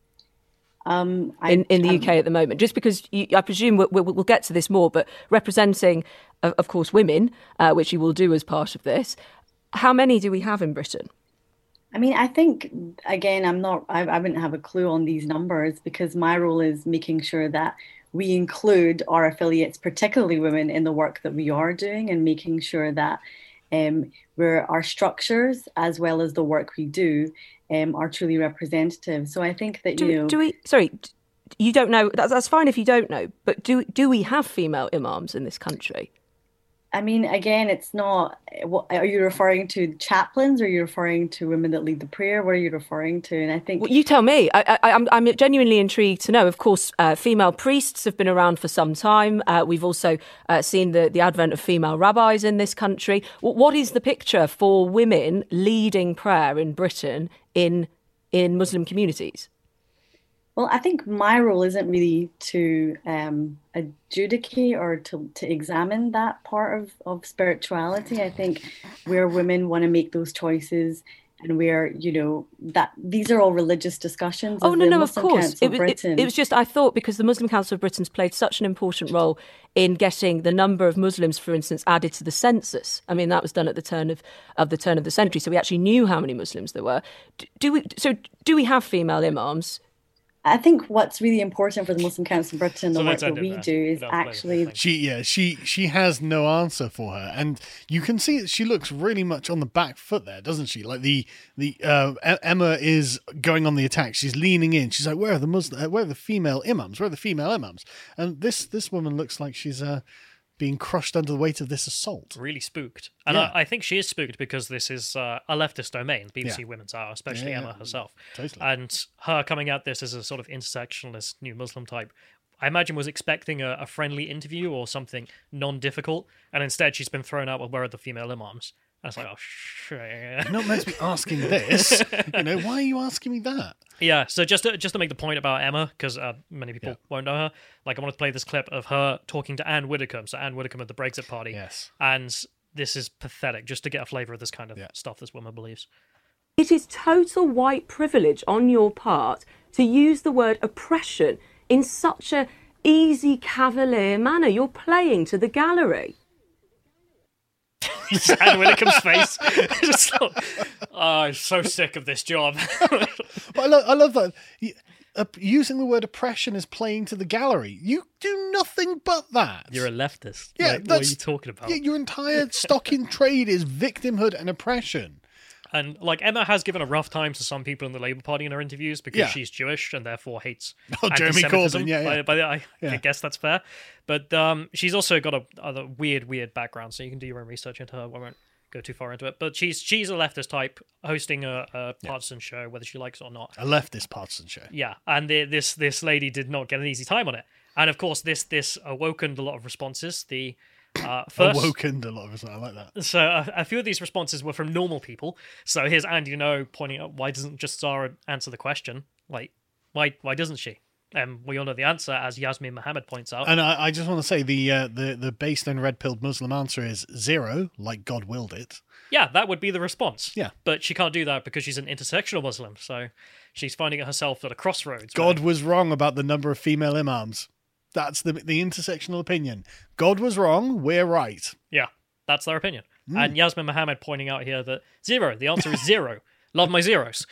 in the UK at the moment? Just because I presume we'll get to this more, but representing, of course, women, which you will do as part of this, how many do we have in Britain? I mean, I think, again, I wouldn't have a clue on these numbers, because my role is making sure that we include our affiliates, particularly women, in the work that we are doing, and making sure that our structures, as well as the work we do, are truly representative. So I think that you don't know. That's fine if you don't know. But do we have female imams in this country? I mean, again, it's not. Are you referring to chaplains, or are you referring to women that lead the prayer? What are you referring to? And I think, well, you tell me. I'm genuinely intrigued to know. Of course, female priests have been around for some time. We've also seen the advent of female rabbis in this country. What is the picture for women leading prayer in Britain in Muslim communities? Well, I think my role isn't really to adjudicate or to examine that part of spirituality. I think where women want to make those choices, and where, that these are all religious discussions. Oh, no, of course. It was just, I thought, because the Muslim Council of Britain's played such an important role in getting the number of Muslims, for instance, added to the census. I mean, that was done at the turn of the century, so we actually knew how many Muslims there were. Do we have female imams? I think what's really important for the Muslim Council of Britain, the work that we do, is actually... She has no answer for her, and you can see that she looks really much on the back foot there, doesn't she? Like Emma is going on the attack. She's leaning in. She's like, "Where are the female imams? Where are the female imams?" And this woman looks like she's being crushed under the weight of this assault. Really spooked. And I think she is spooked because this is a leftist domain, BBC Women's Hour, especially Emma herself. Totally. And her coming at this as a sort of intersectionalist new Muslim type, I imagine was expecting a friendly interview or something non-difficult, and instead she's been thrown out with, "Where are the female imams?" And it's like, oh, shit. You're not meant to be asking this. Why are you asking me that? Yeah, so just to make the point about Emma, because many people won't know her, I wanted to play this clip of her talking to Anne Widdecombe. So Anne Widdecombe at the Brexit Party. Yes. And this is pathetic, just to get a flavour of this kind of stuff this woman believes. It is total white privilege on your part to use the word oppression in such a easy, cavalier manner. You're playing to the gallery. Anne Widdecombe's face. I'm so sick of this job. But I love that. Using the word oppression is playing to the gallery. You do nothing but that. You're a leftist. Yeah, what are you talking about? Yeah, your entire stock in trade is victimhood and oppression. And Emma has given a rough time to some people in the Labour Party in her interviews because she's Jewish and therefore hates Jeremy anti-Semitism. Corbyn, I guess that's fair. But she's also got a weird background, so you can do your own research into her. I won't go too far into it. But she's a leftist type hosting a partisan show, whether she likes it or not. A leftist partisan show. Yeah, and this lady did not get an easy time on it. And of course, this awokened a lot of responses. First, awokened a lot of us. I like that. So a few of these responses were from normal people. So here's Andy pointing out, why doesn't just Zara answer the question? Why doesn't she? And we all know the answer, as Yasmin Mohammed points out. And I just want to say the based and red-pilled Muslim answer is 0, like God willed it. Yeah, that would be the response. Yeah. But she can't do that because she's an intersectional Muslim, so she's finding herself at a crossroads. God was wrong about the number of female imams. That's the intersectional opinion. God was wrong, we're right. Yeah, that's their opinion. And Yasmin Mohammed pointing out here that 0, the answer is 0. Love my zeros.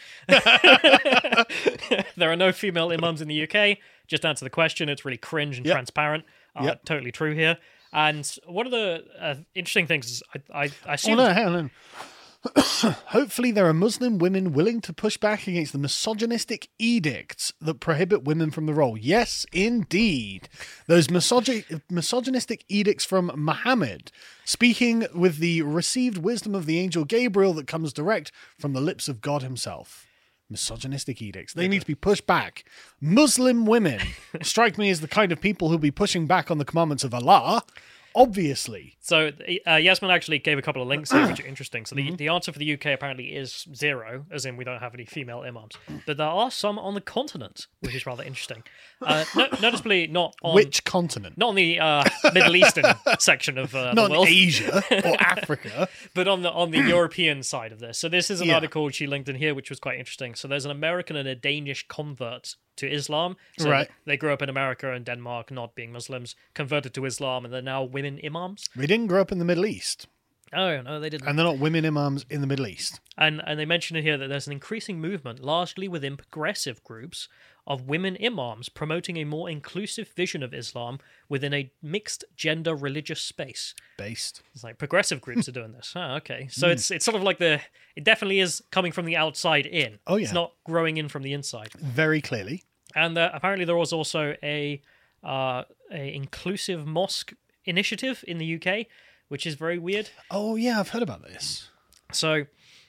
There are no female imams in the UK. Just answer the question. It's really cringe and transparent. Totally true here. And one of the interesting things is I assume... Oh, no, hang on. Hopefully there are Muslim women willing to push back against the misogynistic edicts that prohibit women from the role. Yes, indeed. Those misogynistic edicts from Muhammad, speaking with the received wisdom of the angel Gabriel that comes direct from the lips of God himself. Misogynistic edicts. They need to be pushed back. Muslim women strike me as the kind of people who'll be pushing back on the commandments of Allah. Obviously. So Yasmin actually gave a couple of links here, which are interesting. So the answer for the UK apparently is 0, as in we don't have any female imams. But there are some on the continent, which is rather interesting. Noticeably not on... Which continent? Not on the Middle Eastern section of the not world. Not Asia or Africa. But on the European side of this. So this is an article she linked in here, which was quite interesting. So there's an American and a Danish convert to Islam. So they grew up in America and Denmark, not being Muslims, converted to Islam, and they're now women imams. They didn't grow up in the Middle East. Oh, no, they didn't. And they're not women imams in the Middle East. And they mention in here that there's an increasing movement, largely within progressive groups, of women imams promoting a more inclusive vision of Islam within a mixed gender religious space. Based. It's like progressive groups are doing this. Oh, okay. So it's sort of like it definitely is coming from the outside in. Oh, yeah. It's not growing in from the inside. Very clearly. And apparently there was also a inclusive mosque initiative in the UK, which is very weird. Oh yeah, I've heard about this. So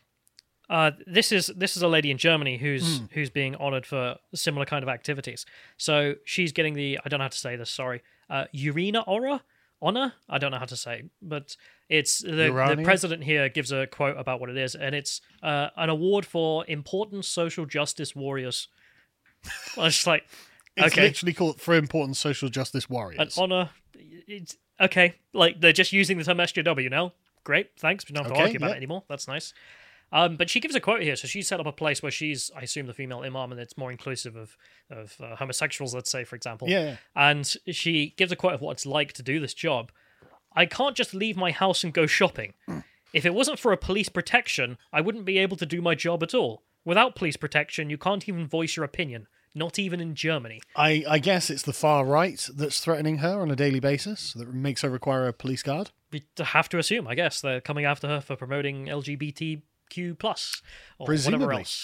this is a lady in Germany who's being honoured for similar kind of activities. So she's getting the, I don't know how to say this, sorry, Urina Honor? I don't know how to say, but it's the president here gives a quote about what it is, and it's an award for important social justice warriors. I was just like, it's okay. literally called for important social justice warriors. An honor, it's okay. Like they're just using the term SJW now. Great, thanks. We don't have to argue about it anymore. That's nice. But she gives a quote here. So she set up a place where she's, I assume, the female imam, and it's more inclusive of homosexuals, let's say, for example. Yeah. And she gives a quote of what it's like to do this job. I can't just leave my house and go shopping. If it wasn't for a police protection, I wouldn't be able to do my job at all. Without police protection, you can't even voice your opinion. Not even in Germany. I guess it's the far right that's threatening her on a daily basis that makes her require a police guard. We have to assume, I guess. They're coming after her for promoting LGBTQ+, or Presumably. whatever else.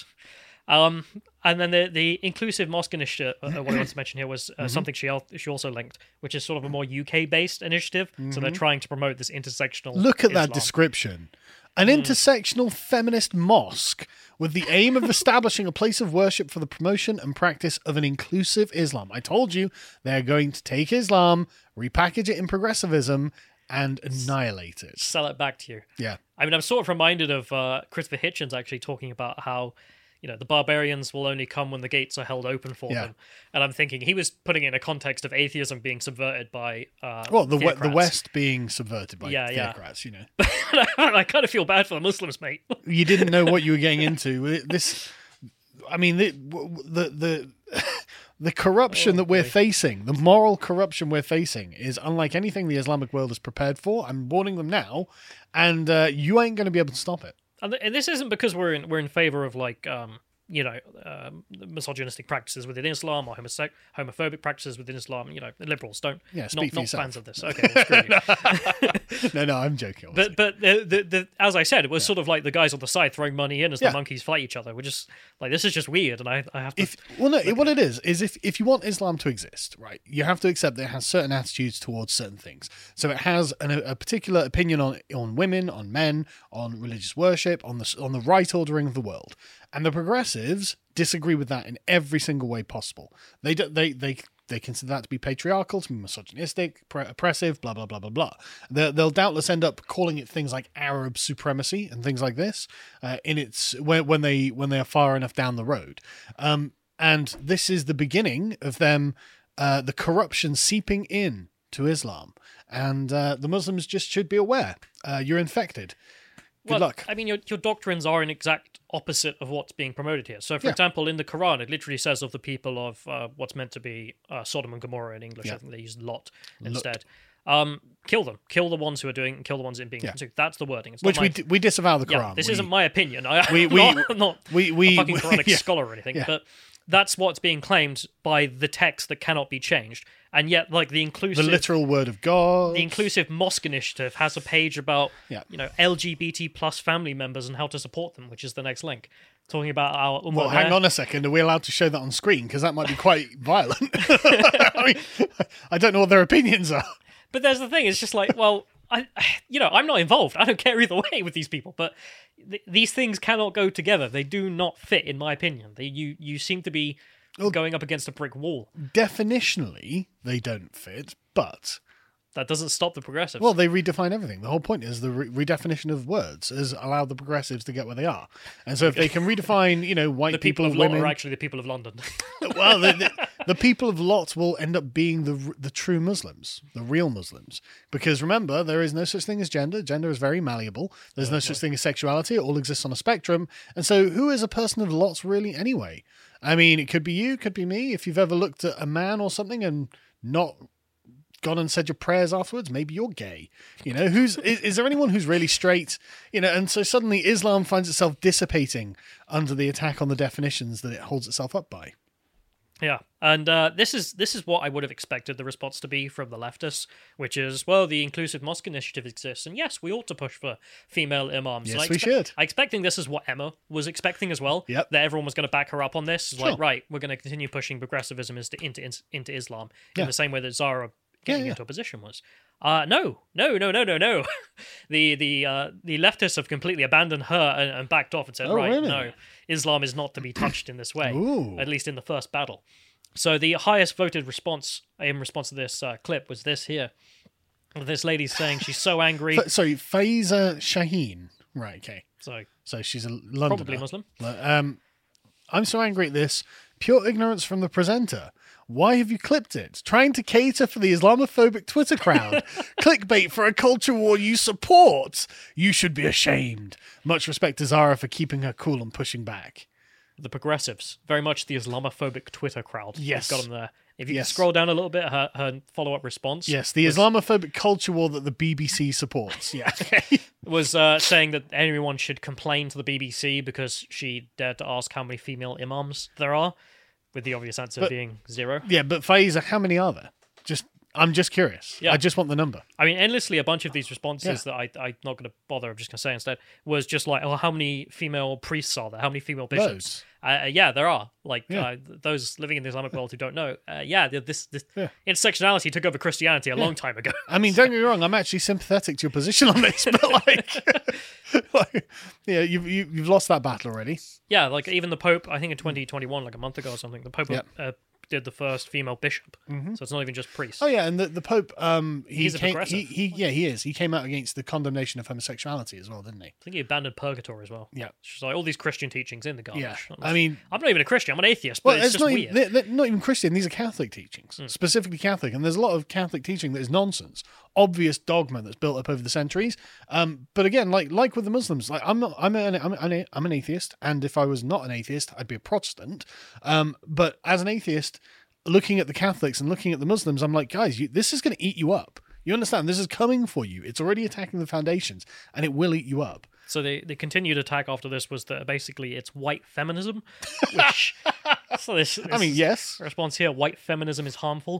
And then the inclusive mosque initiative, what I wanted to mention here was something she also linked, which is sort of a more UK-based initiative. So they're trying to promote this intersectional Look at Islam. that description. An intersectional feminist mosque with the aim of establishing a place of worship for the promotion and practice of an inclusive Islam. I told you, they're going to take Islam, repackage it in progressivism, and annihilate it. Sell it back to you. Yeah. I mean, I'm sort of reminded of Christopher Hitchens actually talking about how, the barbarians will only come when the gates are held open for them. And I'm thinking he was putting it in a context of atheism being subverted by the West being subverted by theocrats, I kind of feel bad for the Muslims, mate. You didn't know what you were getting into. The corruption that we're facing, the moral corruption we're facing, is unlike anything the Islamic world is prepared for. I'm warning them now, and you ain't going to be able to stop it. And this isn't because we're in favor of misogynistic practices within Islam or homophobic practices within Islam. Liberals don't. Yeah, speak for not yourself. fans of this. Okay, well, screw you. No, I'm joking. But the as I said, it was sort of like the guys on the side throwing money in as the monkeys fight each other. We're just like, this is just weird, and I have to. What it is if you want Islam to exist, right, you have to accept that it has certain attitudes towards certain things. So it has a particular opinion on women, on men, on religious worship, on the right ordering of the world. And the progressives disagree with that in every single way possible. They consider that to be patriarchal, to be misogynistic, oppressive, blah, blah, blah, blah, blah. They'll doubtless end up calling it things like Arab supremacy and things like this when they are far enough down the road. And this is the beginning of them, the corruption seeping in to Islam. And the Muslims just should be aware. You're infected. Good luck. I mean, your doctrines are an exact opposite of what's being promoted here. So, for example, in the Quran, it literally says of the people of what's meant to be Sodom and Gomorrah in English. I think they use Lot instead. Kill them. Kill the ones who are doing, kill the ones in being consumed. That's the wording. It's Which we disavow the Quran. Yeah, this isn't my opinion. I'm not a fucking Quranic scholar or anything, but that's what's being claimed by the text that cannot be changed. And yet, like the literal word of God, the Inclusive Mosque Initiative has a page about LGBT plus family members and how to support them, which is the next link, talking about our. Well, hang on a second. Are we allowed to show that on screen? Because that might be quite violent. I mean, I don't know what their opinions are. But there's the thing. It's just like, well, I'm not involved. I don't care either way with these people. But these things cannot go together. They do not fit, in my opinion. You seem to be going up against a brick wall. Definitionally, they don't fit, but that doesn't stop the progressives. Well, they redefine everything. The whole point is the redefinition of words has allowed the progressives to get where they are. And so if they can redefine, white the people of women Lot are actually the people of London. Well, the people of Lot will end up being the true Muslims, the real Muslims. Because remember, there is no such thing as gender. Gender is very malleable. There's no such thing as sexuality. It all exists on a spectrum. And so who is a person of Lot really anyway? I mean, it could be you, could be me. If you've ever looked at a man or something and not gone and said your prayers afterwards, maybe you're gay. Is there anyone who's really straight? And so suddenly Islam finds itself dissipating under the attack on the definitions that it holds itself up by. Yeah, and this is what I would have expected the response to be from the leftists, which is, well, the Inclusive Mosque Initiative exists, and yes, we ought to push for female imams. Yes, we should. I'm expecting this is what Emma was expecting as well, that everyone was going to back her up on this. Sure. Like, right, we're going to continue pushing progressivism into Islam in the same way that Zara getting into a position was. No. The leftists have completely abandoned her and backed off and said, really? No, Islam is not to be touched in this way, Ooh. at least in the first battle. So the highest voted response in response to this clip was this here. This lady's saying she's so angry. Sorry, Faiza Shaheen. Right, okay. So she's a Londoner. Probably Muslim. I'm so angry at this. Pure ignorance from the presenter. Why have you clipped it? Trying to cater for the Islamophobic Twitter crowd. Clickbait for a culture war you support. You should be ashamed. Much respect to Zara for keeping her cool and pushing back. The progressives. Very much the Islamophobic Twitter crowd. Yes. Got them there. If you can scroll down a little bit, her follow-up response. Yes, the Islamophobic culture war that the BBC supports. Yeah. was saying that anyone should complain to the BBC because she dared to ask how many female imams there are, with the obvious answer being 0. Yeah, but Faiza, how many are there? I'm just curious. Yeah. I just want the number. I mean, endlessly, a bunch of these responses that I'm not going to bother, I'm just going to say instead, was just like, how many female priests are there? How many female bishops? There are. Those living in the Islamic world who don't know. This intersectionality took over Christianity a long time ago. I mean, don't get me wrong, I'm actually sympathetic to your position on this, but you've lost that battle already. Yeah, like even the Pope, I think in 2021, like a month ago or something, the Pope did the first female bishop, so it's not even just priests. Oh yeah, and the Pope, he's a progressive. He is. He came out against the condemnation of homosexuality as well, didn't he? I think he abandoned purgatory as well. Yeah, it's just like all these Christian teachings in the garbage. Yeah, I mean, I'm not even a Christian. I'm an atheist, but it's just weird. They're not even Christian. These are Catholic teachings, specifically Catholic, and there's a lot of Catholic teaching that is nonsense, obvious dogma that's built up over the centuries. But again, like with the Muslims, like I'm an atheist, and if I was not an atheist, I'd be a Protestant. But as an atheist, looking at the Catholics and looking at the Muslims, I'm like, guys, this is going to eat you up. You understand? This is coming for you. It's already attacking the foundations, and it will eat you up. So the continued attack after this was that basically it's white feminism, which this yes. Response here: white feminism is harmful.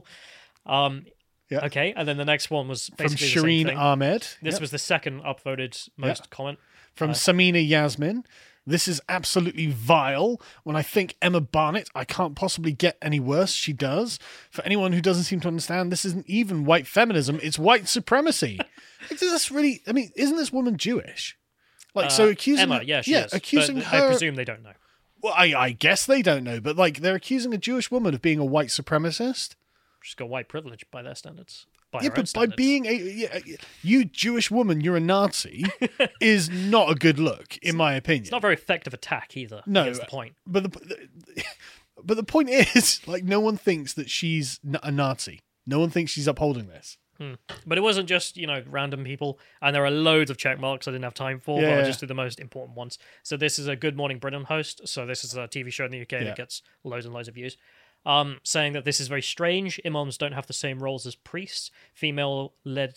Okay, and then the next one was basically from Shireen Ahmed. This was the second upvoted most comment from Samina Yasmin. This is absolutely vile. When I think Emma Barnett, I can't possibly get any worse. She does. For anyone who doesn't seem to understand, this isn't even white feminism. It's white supremacy. Isn't this woman Jewish? So accusing Emma, she is. Accusing her. I presume they don't know. Well, I guess they don't know, but they're accusing a Jewish woman of being a white supremacist. She's got white privilege by their standards. By being you Jewish woman, you're a Nazi, is not a good look, in my opinion. It's not a very effective attack either. No, that's the point. But But the point is, like, no one thinks that she's a Nazi. No one thinks she's upholding this. But it wasn't just, random people, and there are loads of check marks I didn't have time for, but I'll just do the most important ones. So this is a Good Morning Britain host, so this is a TV show in the UK that gets loads and loads of views, saying that this is very strange. Imams don't have the same roles as priests. Females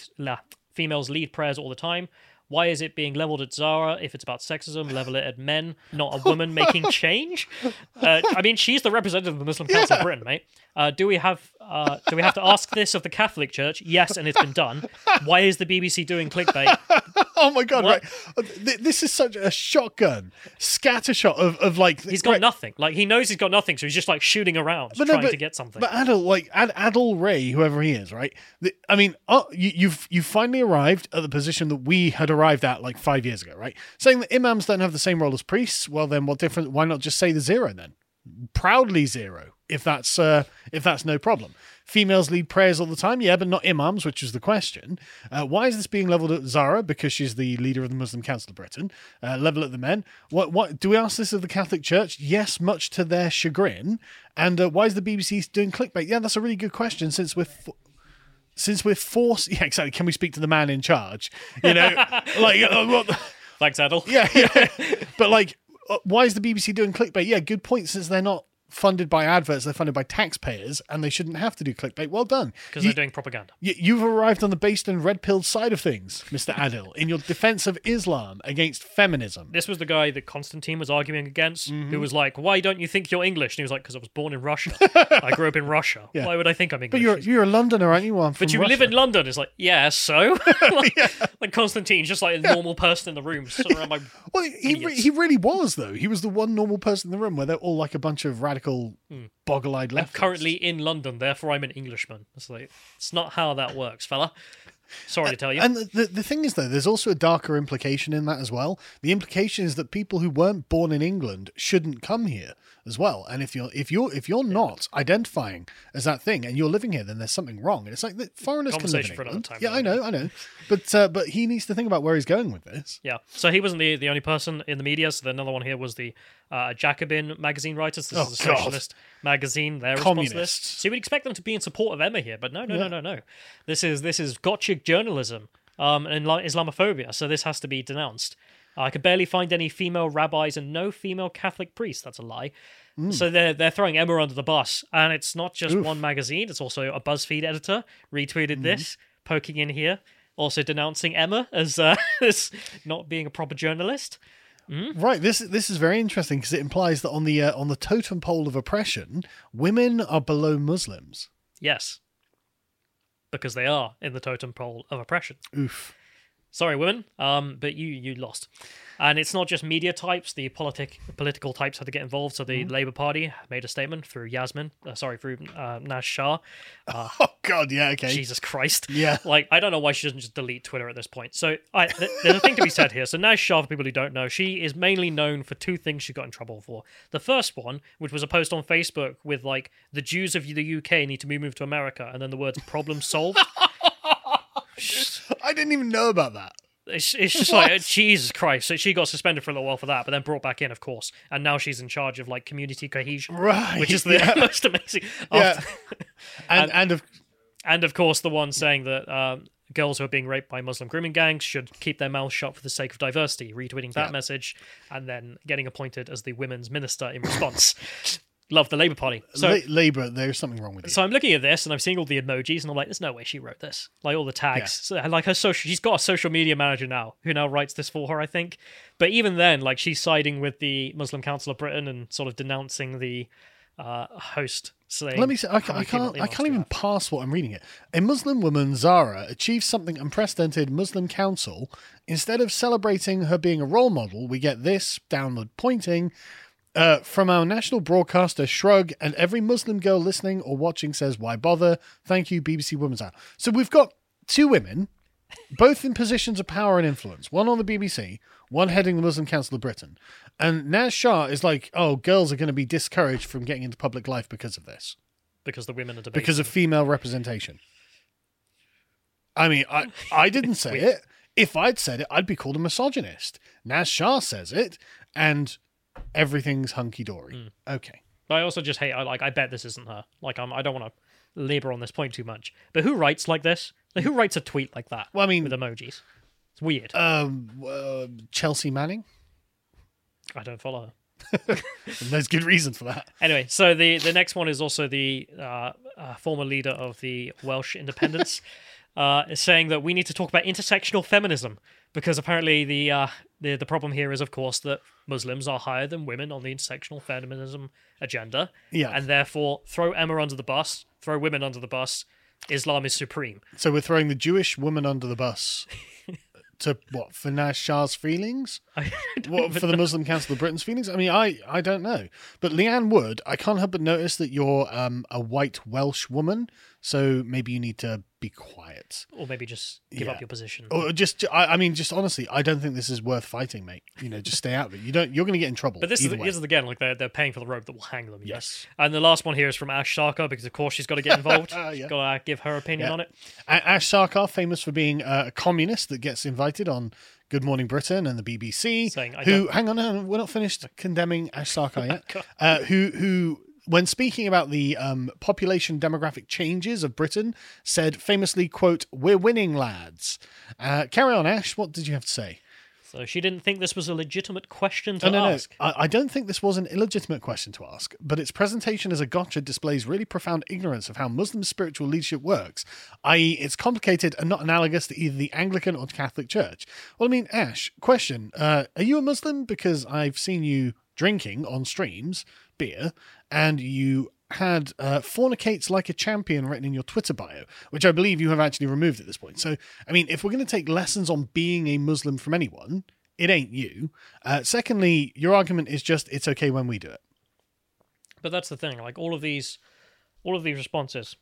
lead prayers all the time. Why is it being leveled at Zara? If it's about sexism, level it at men, not a woman making change. I mean, she's the representative of the Muslim Council of Britain, mate. Do we have to ask this of the Catholic Church? Yes, and it's been done. Why is the BBC doing clickbait? Oh my God! What? Right, this is such a shotgun scattershot of like he's got nothing. Like he knows he's got nothing, so he's just like shooting around trying to get something. But Adil Ray, whoever he is, right? You've finally arrived at the position that we had arrived at like 5 years ago, right? Saying that imams don't have the same role as priests. Well, then what difference? Why not just say the zero then? Proudly zero, if that's no problem. Females lead prayers all the time, yeah, but not imams, which is the question. Why is this being leveled at Zara? Because she's the leader of the Muslim Council of Britain. Level at the men. What do we ask this of the Catholic Church? Yes, much to their chagrin. And why is the BBC doing clickbait? Yeah, that's a really good question. Since we're forced, yeah, exactly. Can we speak to the man in charge? Like, thanks, Adil. Yeah. But like, why is the BBC doing clickbait? Yeah, good point. Since they're not funded by adverts, they're funded by taxpayers, and they shouldn't have to do clickbait. Well done. Because they're doing propaganda. You've arrived on the based and red-pilled side of things, Mr. Adil, in your defense of Islam against feminism. This was the guy that Constantine was arguing against, who was like, why don't you think you're English? And he was like, because I was born in Russia. I grew up in Russia. Yeah. Why would I think I'm English? But you're a Londoner, aren't you? But you live in London. It's like, yeah, so? Like Constantine's just like a normal person in the room. Well, he really was, though. He was the one normal person in the room where they're all like a bunch of radical... boggle-eyed leftists. I'm currently in London, therefore I'm an Englishman. It's not how that works, fella. Sorry to tell you. And the thing is, though, there's also a darker implication in that as well. The implication is that people who weren't born in England shouldn't come here as well. And if you're not identifying as that thing and you're living here, then there's something wrong. And it's like that foreigners can live in England. Time, yeah, I know. But he needs to think about where he's going with this. Yeah. So he wasn't the only person in the media. So another one here was the Jacobin magazine writers. This is a socialist magazine. They're response to this. So you would expect them to be in support of Emma here, but no. This is gotcha journalism and Islamophobia. So this has to be denounced. I could barely find any female rabbis and no female Catholic priests. That's a lie. So they're throwing Emma under the bus, and it's not just one magazine. It's also a BuzzFeed editor retweeted this, poking in here, also denouncing Emma as not being a proper journalist. Right. This is very interesting because it implies that on the totem pole of oppression, women are below Muslims. Yes, because they are in the totem pole of oppression. Oof. Sorry, women, but you lost. And it's not just media types. The political types had to get involved. So the Labour Party made a statement through through Naz Shah. Oh, God, yeah, okay. Jesus Christ. Yeah. Like, I don't know why she doesn't just delete Twitter at this point. So there's a thing to be said here. So Naz Shah, for people who don't know, she is mainly known for two things she got in trouble for. The first one, which was a post on Facebook with, like, the Jews of the UK need to move to America, and then the words problem solved. I didn't even know about that. It's just like, Jesus Christ. So she got suspended for a little while for that, but then brought back in, of course. And now she's in charge of, like, community cohesion. Right. Which is the most amazing. Yeah. And of course, the one saying that girls who are being raped by Muslim grooming gangs should keep their mouths shut for the sake of diversity, retweeting that message, and then getting appointed as the women's minister in response. Love the Labour Party. So Labour, there's something wrong with it. So I'm looking at this and I'm seeing all the emojis and I'm like, there's no way she wrote this. Like all the tags. Yeah. So, like she's got a social media manager now who now writes this for her, I think. But even then, like she's siding with the Muslim Council of Britain and sort of denouncing the host. Saying, let me say, I can't even pass what I'm reading it. A Muslim woman, Zara, achieved something unprecedented. Muslim Council. Instead of celebrating her being a role model, we get this downward pointing. From our national broadcaster, shrug, and every Muslim girl listening or watching says, why bother? Thank you, BBC Women's Hour. So we've got two women, both in positions of power and influence, one on the BBC, one heading the Muslim Council of Britain. And Naz Shah is like, oh, girls are going to be discouraged from getting into public life because of this. Because the women are debating. Because of female representation. I mean, I didn't say it. If I'd said it, I'd be called a misogynist. Naz Shah says it, and... everything's hunky-dory. Okay. But I also just hate. I bet this isn't her. Like, I don't want to labor on this point too much. But who writes like this? Like, who writes a tweet like that? Well, I mean, with emojis. It's weird. Chelsea Manning. I don't follow her. And there's good reason for that. Anyway, so the next one is also the former leader of the Welsh independence, is saying that we need to talk about intersectional feminism because apparently the problem here is, of course, that Muslims are higher than women on the intersectional feminism agenda, and therefore throw Emma under the bus, throw women under the bus. Islam is supreme. So we're throwing the Jewish woman under the bus. To what, for Naz Shah's feelings? What, for the Muslim Council of Britain's feelings? I mean, I don't know. But Leanne Wood, I can't help but notice that you're a white Welsh woman, so maybe you need to be quiet. Or maybe just give up your position. Or just honestly, I don't think this is worth fighting, mate. Just stay out of it. You're going to get in trouble. But this is again, like they're paying for the rope that will hang them. Yes. And the last one here is from Ash Sarkar, because of course she's got to get involved. She's got to give her opinion on it. Ash Sarkar, famous for being a communist that gets invited on Good Morning Britain and the BBC. Hang on, we're not finished condemning Ash Sarkar yet. Who when speaking about the population demographic changes of Britain, said famously, quote, "We're winning, lads." Carry on, Ash. What did you have to say? So she didn't think this was a legitimate question to ask. No. I don't think this was an illegitimate question to ask, but its presentation as a gotcha displays really profound ignorance of how Muslim spiritual leadership works, i.e. it's complicated and not analogous to either the Anglican or Catholic Church. Well, I mean, Ash, question, are you a Muslim? Because I've seen you drinking on streams, beer, and you had fornicates like a champion written in your Twitter bio, which I believe you have actually removed at this point. So, I mean, if we're going to take lessons on being a Muslim from anyone, it ain't you. Secondly, your argument is just, it's okay when we do it. But that's the thing, like all of these responses,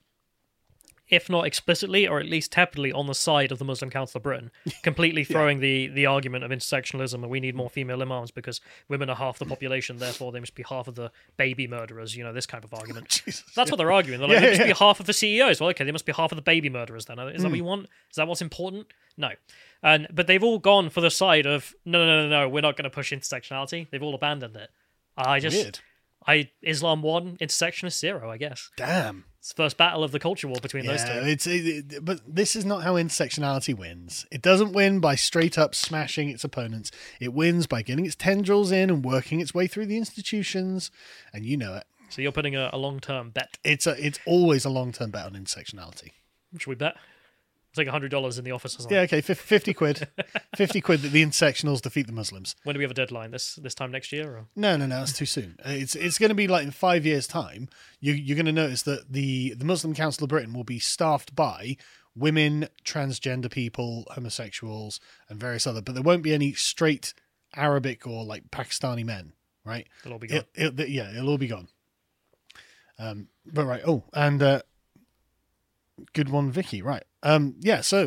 if not explicitly or at least tepidly on the side of the Muslim Council of Britain, completely throwing the argument of intersectionalism and we need more female imams because women are half the population, therefore they must be half of the baby murderers, this kind of argument. That's what they're arguing. They're like, they must be half of the CEOs. Well, okay, they must be half of the baby murderers then. Is that what you want? Is that what's important? No. But they've all gone for the side of, no, we're not going to push intersectionality. They've all abandoned it. Weird. Islam 1, intersectionist 0, I guess. Damn. It's the first battle of the culture war between those two. But this is not how intersectionality wins. It doesn't win by straight up smashing its opponents. It wins by getting its tendrils in and working its way through the institutions, and you know it. So you're putting a long-term bet. It's always a long-term bet on intersectionality. Should we bet? It's like $100 in the office or something. Yeah, okay, 50 quid. 50 quid that the intersectionals defeat the Muslims. When do we have a deadline? This time next year? Or? No, that's too soon. It's going to be like in 5 years' time. You're going to notice that the Muslim Council of Britain will be staffed by women, transgender people, homosexuals, and various other. But there won't be any straight Arabic or like Pakistani men, right? It'll all be gone. It'll all be gone. But right. Oh, and good one, Vicky. Right. So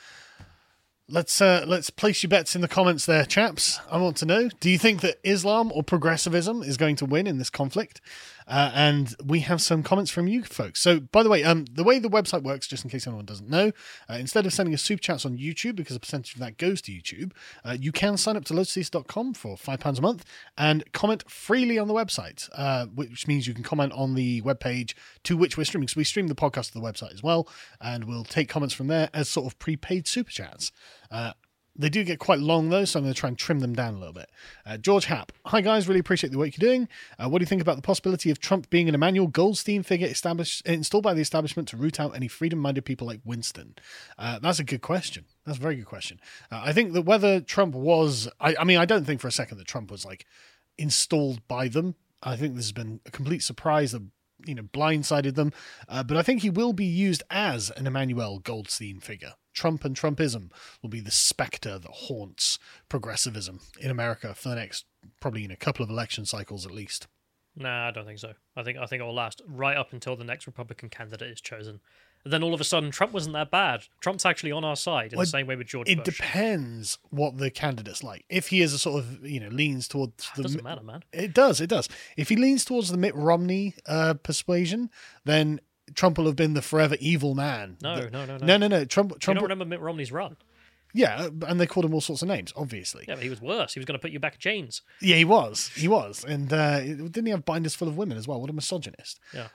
let's place your bets in the comments there, chaps. I want to know, do you think that Islam or progressivism is going to win in this conflict? And we have some comments from you folks. So, by the way the website works, just in case anyone doesn't know, instead of sending us super chats on YouTube, because a percentage of that goes to YouTube, you can sign up to lotusthesis.com for £5 a month and comment freely on the website, which means you can comment on the webpage to which we're streaming. So we stream the podcast to the website as well, and we'll take comments from there as sort of prepaid super chats. They do get quite long, though, so I'm going to try and trim them down a little bit. George Happ. Hi, guys. Really appreciate the work you're doing. What do you think about the possibility of Trump being an Emmanuel Goldstein figure installed by the establishment to root out any freedom-minded people like Winston? That's a good question. That's a very good question. I think that whether Trump was... I mean, I don't think for a second that Trump was, like, installed by them. I think this has been a complete surprise that blindsided them. But I think he will be used as an Emmanuel Goldstein figure. Trump and Trumpism will be the specter that haunts progressivism in America for the next probably couple of election cycles at least. Nah, I don't think so. I think it will last right up until the next Republican candidate is chosen. And then all of a sudden, Trump wasn't that bad. Trump's actually on our side in the same way with George Bush. It depends what the candidate's like. If he is a sort of, leans towards the... It doesn't matter, man. It does. If he leans towards the Mitt Romney persuasion, then Trump will have been the forever evil man. No. Trump. You don't remember Mitt Romney's run? Yeah, and they called him all sorts of names, obviously. Yeah, but he was worse. He was going to put you back in chains. Yeah, he was. And didn't he have binders full of women as well? What a misogynist. Yeah.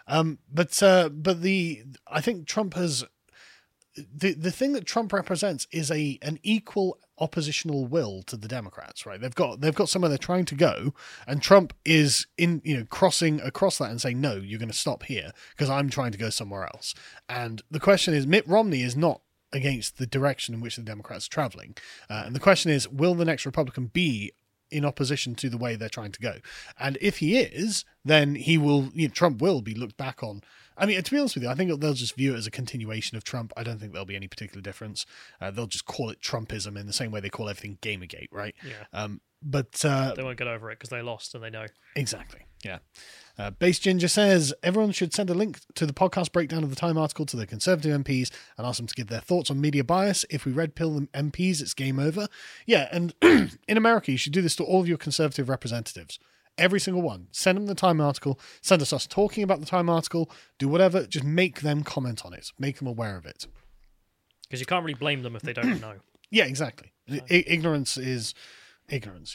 I think Trump has... The thing that Trump represents is an equal oppositional will to the Democrats, right? They've got somewhere they're trying to go, and Trump is crossing across that and saying, no, you're going to stop here because I'm trying to go somewhere else. And the question is, Mitt Romney is not against the direction in which the Democrats are traveling. And the question is, will the next Republican be in opposition to the way they're trying to go? And if he is, then Trump will be looked back on. I mean, to be honest with you, I think they'll just view it as a continuation of Trump. I don't think there'll be any particular difference. They'll just call it Trumpism in the same way they call everything Gamergate, right? Yeah. But they won't get over it because they lost and they know. Exactly. Yeah. Base Ginger says everyone should send a link to the podcast breakdown of the Time article to the Conservative MPs and ask them to give their thoughts on media bias. If we red pill the MPs, it's game over. Yeah, and in America, you should do this to all of your Conservative representatives. Every single one. Send them the Time article. Send us talking about the Time article. Do whatever. Just make them comment on it. Make them aware of it. Because you can't really blame them if they don't know. Yeah, exactly. Ignorance is ignorance,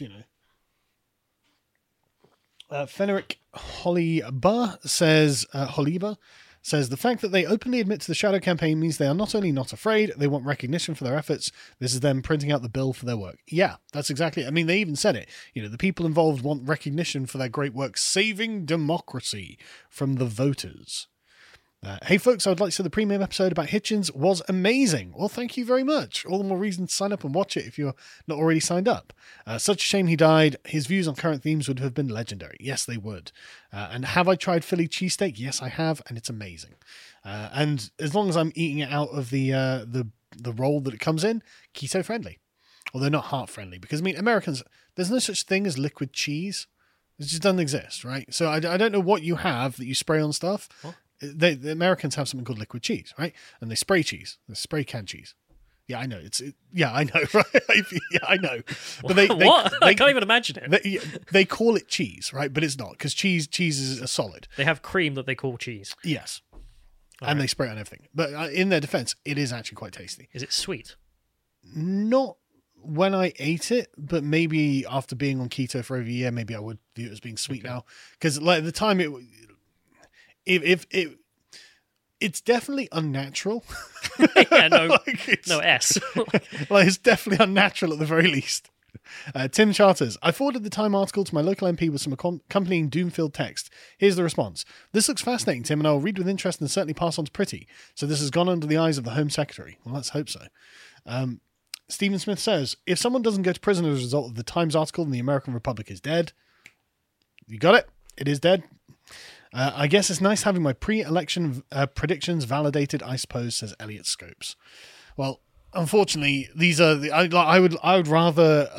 Fenric Holliba says the fact that they openly admit to the shadow campaign means they are not only not afraid, they want recognition for their efforts. This is them printing out the bill for their work. Yeah, that's exactly it. I mean, they even said it. The people involved want recognition for their great work saving democracy from the voters. Hey folks, I would like to say the premium episode about Hitchens was amazing. Well, thank you very much. All the more reason to sign up and watch it if you're not already signed up. Such a shame he died. His views on current themes would have been legendary. Yes, they would. And have I tried Philly cheesesteak? Yes, I have, and it's amazing. And as long as I'm eating it out of the roll that it comes in, keto friendly. Although not heart friendly, because Americans, there's no such thing as liquid cheese. It just doesn't exist, right? So I don't know what you have that you spray on stuff. Huh? The Americans have something called liquid cheese, right? And they spray cheese. They spray canned cheese. Yeah, I know. Yeah, I know, right? Yeah, I know. But what? I can't even imagine it. They call it cheese, right? But it's not, because cheese is a solid. They have cream that they call cheese. Yes. And they spray it on everything. But in their defense, it is actually quite tasty. Is it sweet? Not when I ate it, but maybe after being on keto for over a year, maybe I would view it as being sweet now. Because at the time it's definitely unnatural. Yeah, no S. It's definitely unnatural at the very least. Tim Charters, I forwarded the Time article to my local MP with some accompanying doom-filled text. Here's the response. This looks fascinating, Tim, and I'll read with interest and certainly pass on to Pretty. So this has gone under the eyes of the Home Secretary. Well, let's hope so. Stephen Smith says, if someone doesn't go to prison as a result of the Times article, then the American Republic is dead. You got it? It is dead. I guess it's nice having my pre-election predictions validated, I suppose, says Elliot Scopes. Well, unfortunately, these are I would rather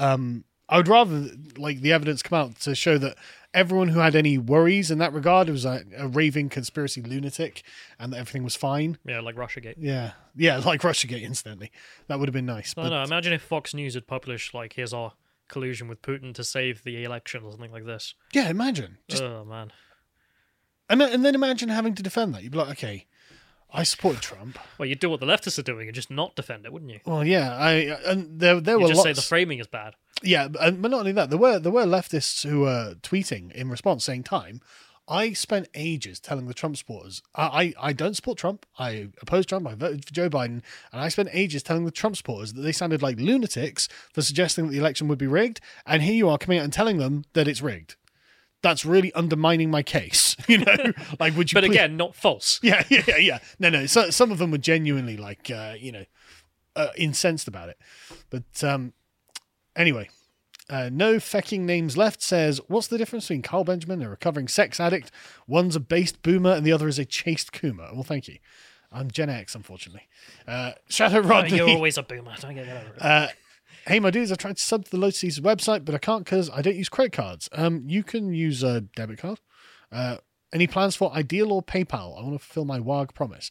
like the evidence come out to show that everyone who had any worries in that regard was a raving conspiracy lunatic and that everything was fine. Yeah, like Russiagate. Yeah, like Russiagate, incidentally. That would have been nice. No, imagine if Fox News had published, like, here's our collusion with Putin to save the election or something like this. Yeah, imagine. Oh, man. And then imagine having to defend that. You'd be like, okay, I support Trump. Well, you'd do what the leftists are doing and just not defend it, wouldn't you? Well, yeah. There were just lots... say the framing is bad. Yeah, but not only that, there were leftists who were tweeting in response saying, Time, I spent ages telling the Trump supporters, I don't support Trump, I oppose Trump, I voted for Joe Biden, and I spent ages telling the Trump supporters that they sounded like lunatics for suggesting that the election would be rigged, and here you are coming out and telling them that it's rigged. That's really undermining my case, Like, would you? But again, not false. Yeah. No. So, some of them were genuinely like, incensed about it. But anyway, no fecking names left says, what's the difference between Carl Benjamin and a recovering sex addict? One's a based boomer and the other is a chaste coomer. Well, thank you. I'm Gen X, unfortunately. Shadow Rodney. You're always a boomer. Don't get over it. Hey, my dudes, I tried to sub to the Lotus Eaters website, but I can't because I don't use credit cards. You can use a debit card. Any plans for Ideal or PayPal? I want to fulfill my WAG promise.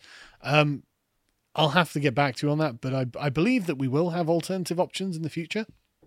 I'll have to get back to you on that, but I believe that we will have alternative options in the future.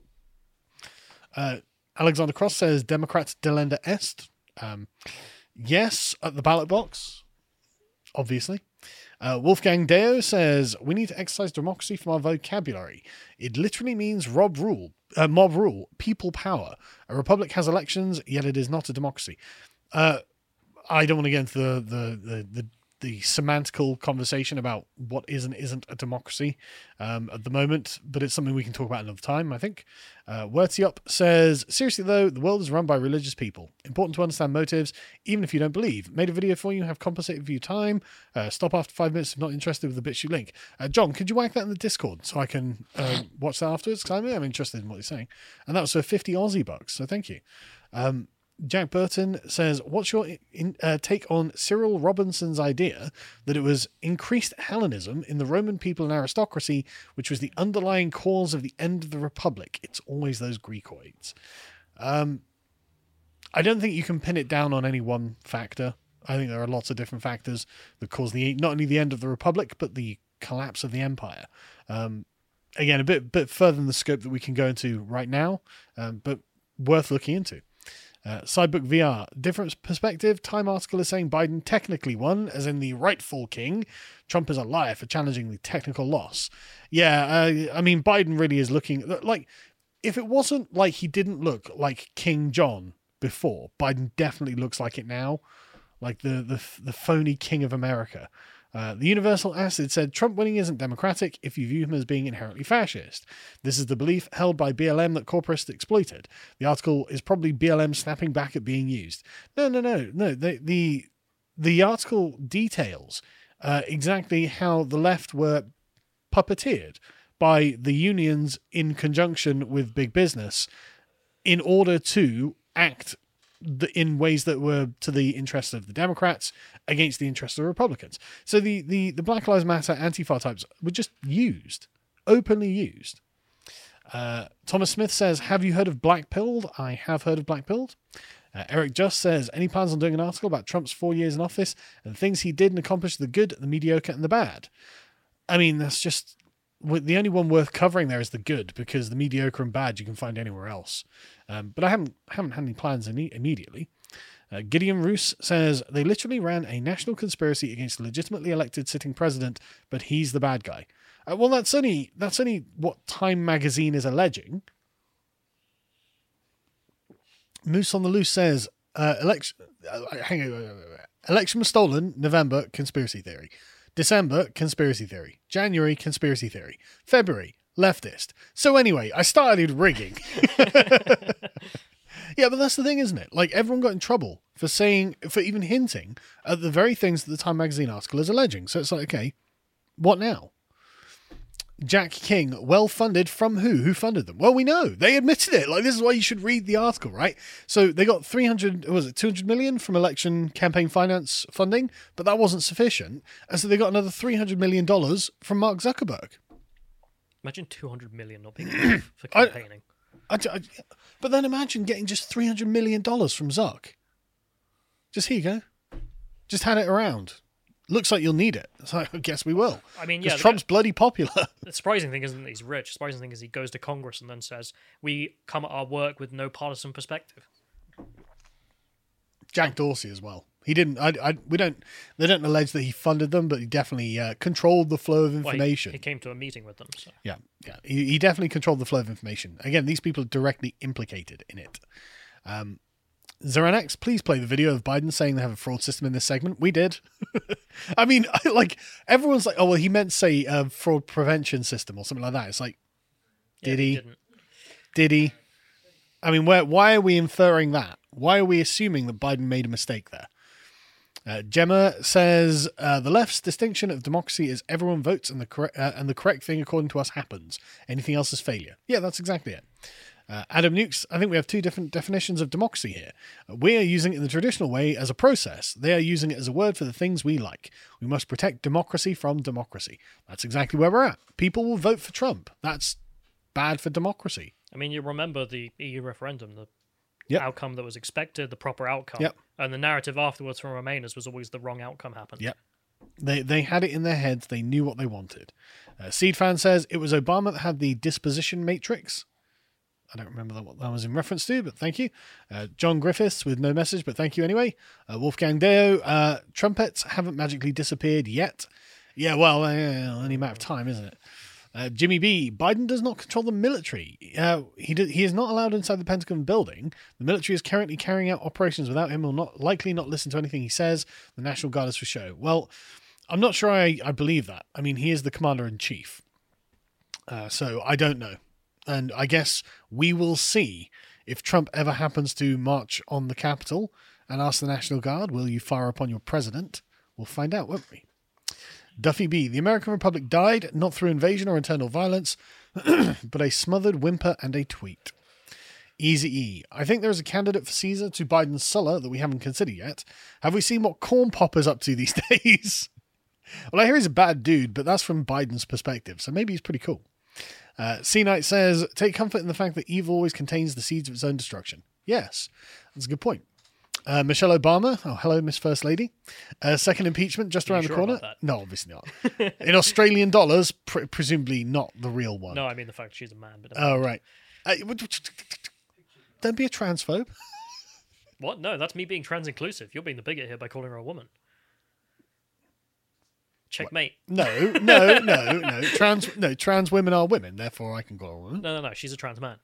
Alexander Cross says, Democrat delenda est. Yes, at the ballot box, obviously. Wolfgang Deo says, we need to exercise democracy from our vocabulary. It literally means mob rule, people power. A republic has elections, yet it is not a democracy. I don't want to get into the semantical conversation about what is and isn't a democracy at the moment, but it's something we can talk about another time, I think. Wertiop says, seriously though, the world is run by religious people. Important to understand motives, even if you don't believe. Made a video for you, have compensated for your time. Stop after 5 minutes if not interested with the BitChute link. John, could you whack that in the Discord so I can watch that afterwards? Because I'm interested in what you're saying. And that was for 50 Aussie bucks, so thank you. Jack Burton says, what's your take on Cyril Robinson's idea that it was increased Hellenism in the Roman people and aristocracy, which was the underlying cause of the end of the Republic? It's always those Greekoids. I don't think you can pin it down on any one factor. I think there are lots of different factors that cause not only the end of the Republic, but the collapse of the empire. Again, a bit further than the scope that we can go into right now, but worth looking into. Sidebook VR, different perspective. Time article is saying Biden technically won, as in the rightful king. Trump is a liar for challenging the technical loss. Yeah, I mean, Biden really is looking like, if it wasn't like he didn't look like King John before, Biden definitely looks like it now, like the phony king of America. The Universal Acid said, Trump winning isn't democratic if you view him as being inherently fascist. This is the belief held by BLM that corporates exploited. The article is probably BLM snapping back at being used. No. The article details exactly how the left were puppeteered by the unions in conjunction with big business in order to act in ways that were to the interests of the Democrats against the interests of the Republicans. So the Black Lives Matter Antifa types were just used, openly used. Thomas Smith says, have you heard of Blackpilled? I have heard of Blackpilled. Eric Just says, any plans on doing an article about Trump's 4 years in office and things he did and accomplished, the good, the mediocre, and the bad? I mean, that's just... the only one worth covering there is the good, because the mediocre and bad you can find anywhere else. But I haven't had any plans immediately. Gideon Roos says, they literally ran a national conspiracy against a legitimately elected sitting president, but he's the bad guy. Well, that's only what Time magazine is alleging. Moose on the Loose says, election was stolen, November, conspiracy theory. December, conspiracy theory. January, conspiracy theory. February, leftist. So anyway, I started rigging. Yeah, but that's the thing, isn't it? Like, everyone got in trouble for even hinting at the very things that the Time magazine article is alleging. So it's like, okay, what now? Jack King, well funded from who? Who funded them? Well, we know. They admitted it. Like, this is why you should read the article, right? So they got 200 million from election campaign finance funding, but that wasn't sufficient. And so they got another $300 million from Mark Zuckerberg. Imagine 200 million not being enough for campaigning. But then imagine getting just $300 million from Zuck. Just here you go. Just hand it around. Looks like you'll need it. So I guess we will. I mean, yeah. Trump's bloody popular. The surprising thing isn't that he's rich. The surprising thing is he goes to Congress and then says, we come at our work with no partisan perspective. Jack Dorsey as well. He didn't. They don't allege that he funded them, but he definitely controlled the flow of information. He came to a meeting with them. So. Yeah. He definitely controlled the flow of information. Again, these people are directly implicated in it. Zeranax, please play the video of Biden saying they have a fraud system in this segment. We did. I mean, everyone's like, oh, well, he meant say a fraud prevention system or something like that. It's like, did he? Did he? I mean, why are we inferring that? Why are we assuming that Biden made a mistake there? Gemma says, the left's distinction of democracy is everyone votes and the correct thing according to us happens. Anything else is failure. Yeah, that's exactly it. Adam Nukes, I think we have two different definitions of democracy here. We are using it in the traditional way as a process. They are using it as a word for the things we like. We must protect democracy from democracy. That's exactly where we're at. People will vote for Trump. That's bad for democracy. I mean, you remember the EU referendum, the outcome that was expected, the proper outcome. Yep. And the narrative afterwards from Remainers was always the wrong outcome happened. Yep. They had it in their heads. They knew what they wanted. Seed Fan says, it was Obama that had the disposition matrix. I don't remember what that was in reference to, but thank you. John Griffiths with no message, but thank you anyway. Wolfgang Deo, trumpets haven't magically disappeared yet. Yeah, well, only a matter of time, isn't it? Jimmy B. Biden does not control the military. He is not allowed inside the Pentagon building. The military is currently carrying out operations without him. Will likely not listen to anything he says. The National Guard is for show. Well, I'm not sure I believe that. I mean, he is the commander-in-chief. So I don't know. And I guess we will see if Trump ever happens to march on the Capitol and ask the National Guard, will you fire upon your president? We'll find out, won't we? Duffy B. The American Republic died not through invasion or internal violence, but a smothered whimper and a tweet. Easy E. I think there is a candidate for Caesar to Biden's Sulla that we haven't considered yet. Have we seen what Corn Popper's up to these days? Well, I hear he's a bad dude, but that's from Biden's perspective, so maybe he's pretty cool. C-Knight says, take comfort in the fact that evil always contains the seeds of its own destruction. Yes, that's a good point. Michelle Obama. Oh, hello, Miss First Lady. Second impeachment just around the corner. No, obviously not. In Australian dollars, presumably not the real one. No, I mean the fact she's a man. But oh, right. Don't be a transphobe. What? No, that's me being trans-inclusive. You're being the bigot here by calling her a woman. Checkmate. No. Trans women are women, therefore I can call her a woman. No. She's a trans man.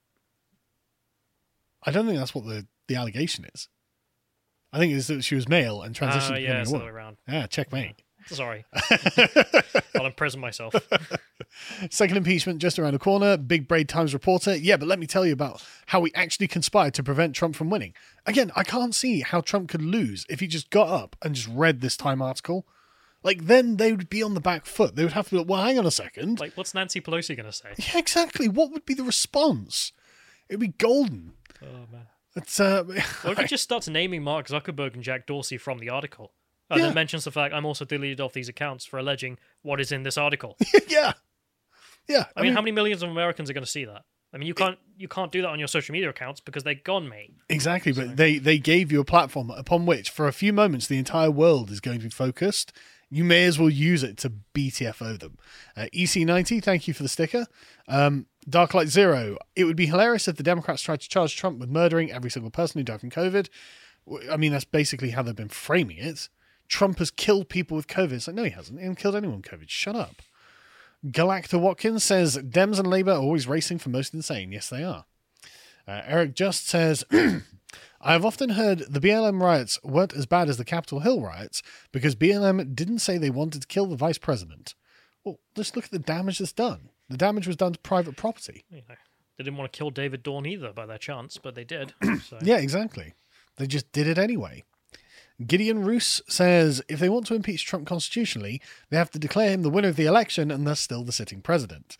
I don't think that's what the allegation is. I think it's that she was male and transitioned to becoming a it's the woman. other way around. Yeah, checkmate. Sorry. I'll imprison myself. Second impeachment just around the corner. Big Braid Times reporter. Yeah, but let me tell you about how we actually conspired to prevent Trump from winning. Again, I can't see how Trump could lose if he just got up and just read this Time article. Like, then they would be on the back foot. They would have to be like, well, hang on a second. Like, what's Nancy Pelosi going to say? Yeah, exactly. What would be the response? It would be golden. Oh, man. It's, what if he just starts naming Mark Zuckerberg and Jack Dorsey from the article? And then mentions the fact I'm also deleted off these accounts for alleging what is in this article. Yeah. I mean, how many millions of Americans are going to see that? I mean, you can't do that on your social media accounts because they're gone, mate. Exactly, but they gave you a platform upon which, for a few moments, the entire world is going to be focused. You may as well use it to BTFO them. EC90, thank you for the sticker. Darklight Zero, it would be hilarious if the Democrats tried to charge Trump with murdering every single person who died from COVID. I mean, that's basically how they've been framing it. Trump has killed people with COVID. It's like, no, he hasn't. He hasn't killed anyone with COVID. Shut up. Galacta Watkins says, Dems and Labour are always racing for most insane. Yes, they are. Eric Just says, I have often heard the BLM riots weren't as bad as the Capitol Hill riots because BLM didn't say they wanted to kill the vice president. Well, just look at the damage that's done. The damage was done to private property. They didn't want to kill David Dorn either by their chance, but they did. So. Yeah, exactly. They just did it anyway. Gideon Roos says, if they want to impeach Trump constitutionally, they have to declare him the winner of the election and thus still the sitting president.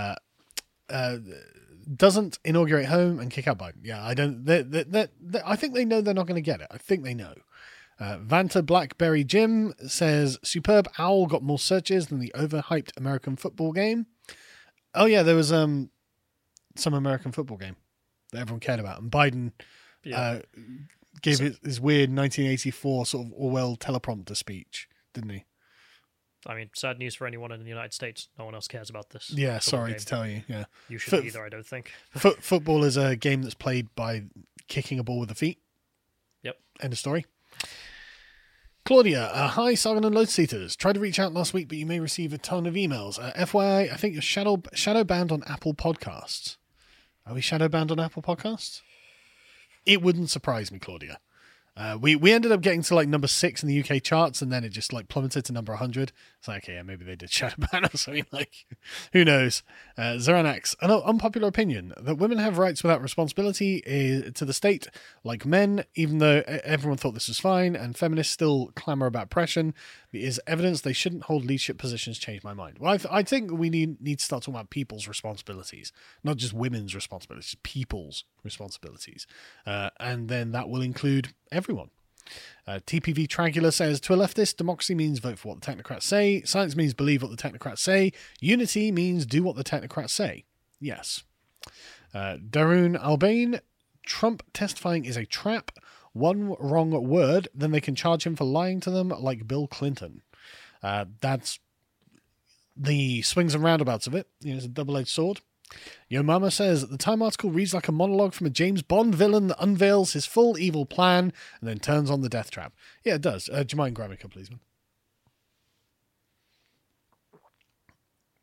Doesn't inaugurate home and kick out Biden. Yeah, I don't. I think they know they're not going to get it. I think they know. Vanta Blackberry Jim says, superb owl got more searches than the overhyped American football game. Oh yeah, there was some American football game that everyone cared about, and Biden gave his weird 1984 sort of Orwell teleprompter speech, didn't he? I mean, sad news for anyone in the United States. No one else cares about this. Yeah, sorry to tell you. Yeah, you shouldn't either, I don't think. Football is a game that's played by kicking a ball with the feet. Yep. End of story. Claudia, hi, Sargon and Lotus Eaters. Tried to reach out last week, but you may receive a ton of emails. FYI, I think you're shadow banned on Apple Podcasts. Are we shadow banned on Apple Podcasts? It wouldn't surprise me, Claudia. We ended up getting to like number 6 in the UK charts, and then it just like plummeted to number 100. It's like, okay, yeah, maybe they did shadow ban us. I mean, like, who knows? Zeranax, an unpopular opinion that women have rights without responsibility to the state, like men, even though everyone thought this was fine, and feminists still clamour about oppression, is evidence they shouldn't hold leadership positions. Changed my mind. Well, I think we need to start talking about people's responsibilities, not just women's responsibilities, people's responsibilities, and then that will include everyone. TPV Tragula says, to a leftist, democracy means vote for what the technocrats say. Science means believe what the technocrats say. Unity means do what the technocrats say. Yes. Darun Albane, Trump testifying is a trap. One wrong word, then they can charge him for lying to them like Bill Clinton. That's the swings and roundabouts of it. It's a double-edged sword. Yo Mama says, the Time article reads like a monologue from a James Bond villain that unveils his full evil plan and then turns on the death trap. Yeah, it does. Do you mind grabbing a couple, please, man?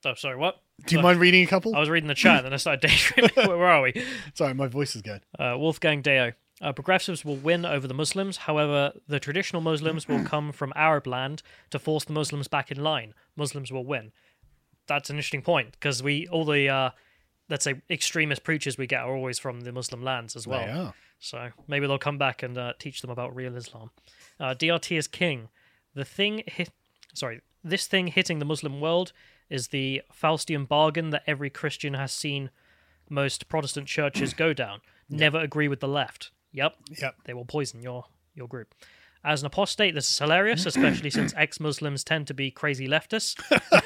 Oh, sorry, what? Do you mind reading a couple? I was reading the chat and then I started daydreaming. Where are we? Sorry, my voice is going. Wolfgang Deo. Progressives will win over the Muslims. However, the traditional Muslims will come from Arab land to force the Muslims back in line. Muslims will win. That's an interesting point because all the let's say extremist preachers we get are always from the Muslim lands as well. They are. So maybe they'll come back and teach them about real Islam. DRT is king. This thing hitting the Muslim world is the Faustian bargain that every Christian has seen most Protestant churches go down. Never agree with the left. Yep. They will poison your group. As an apostate, this is hilarious, especially since ex-Muslims tend to be crazy leftists.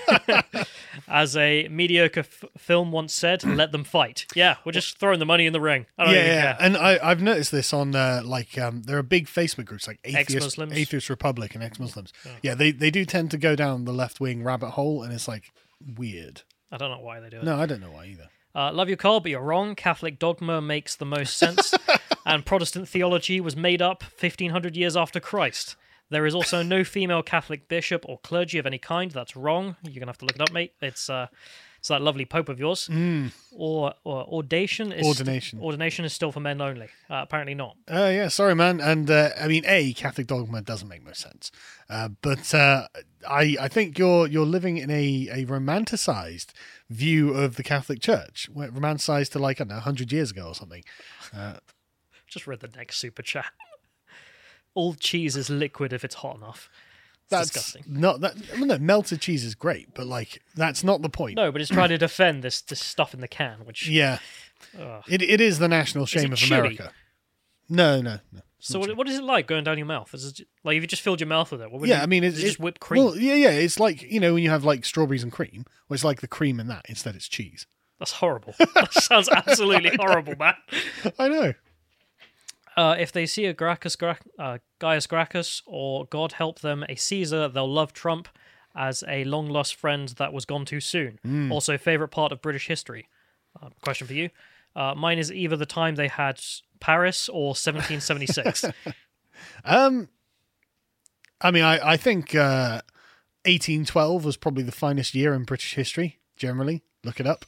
As a mediocre film once said, let them fight. Yeah, we're just throwing the money in the ring. I don't even care. And I've noticed this on, there are big Facebook groups like Ex-Muslims. Atheist Republic and Ex-Muslims. Yeah, they do tend to go down the left-wing rabbit hole, and it's like weird. I don't know why they do it. No, I don't know why either. Love you, Carl, but you're wrong. Catholic dogma makes the most sense, and Protestant theology was made up 1,500 years after Christ. There is also no female Catholic bishop or clergy of any kind. That's wrong. You're going to have to look it up, mate. It's that lovely pope of yours. Or ordination is still for men only. Apparently not. Yeah, sorry, man. And Catholic dogma doesn't make much sense. But I think you're living in a romanticized view of the Catholic Church, romanticized to 100 years ago or something. Just read the next super chat. All cheese is liquid if it's hot enough. That's disgusting. Not that. No, melted cheese is great, but that's not the point. No, but it's trying to defend this stuff in the can, which it is the national shame of chili? America. No. So what is it like going down your mouth? Is it like if you just filled your mouth with it? It's just whipped cream. Well, yeah. It's like when you have strawberries and cream, where it's like the cream in that instead it's cheese. That's horrible. That sounds absolutely horrible, man. I know. If they see a Gaius Gracchus, or God help them, a Caesar, they'll love Trump as a long-lost friend that was gone too soon. Also, favourite part of British history. Question for you. Mine is either the time they had Paris or 1776. I think 1812 was probably the finest year in British history, generally. Look it up.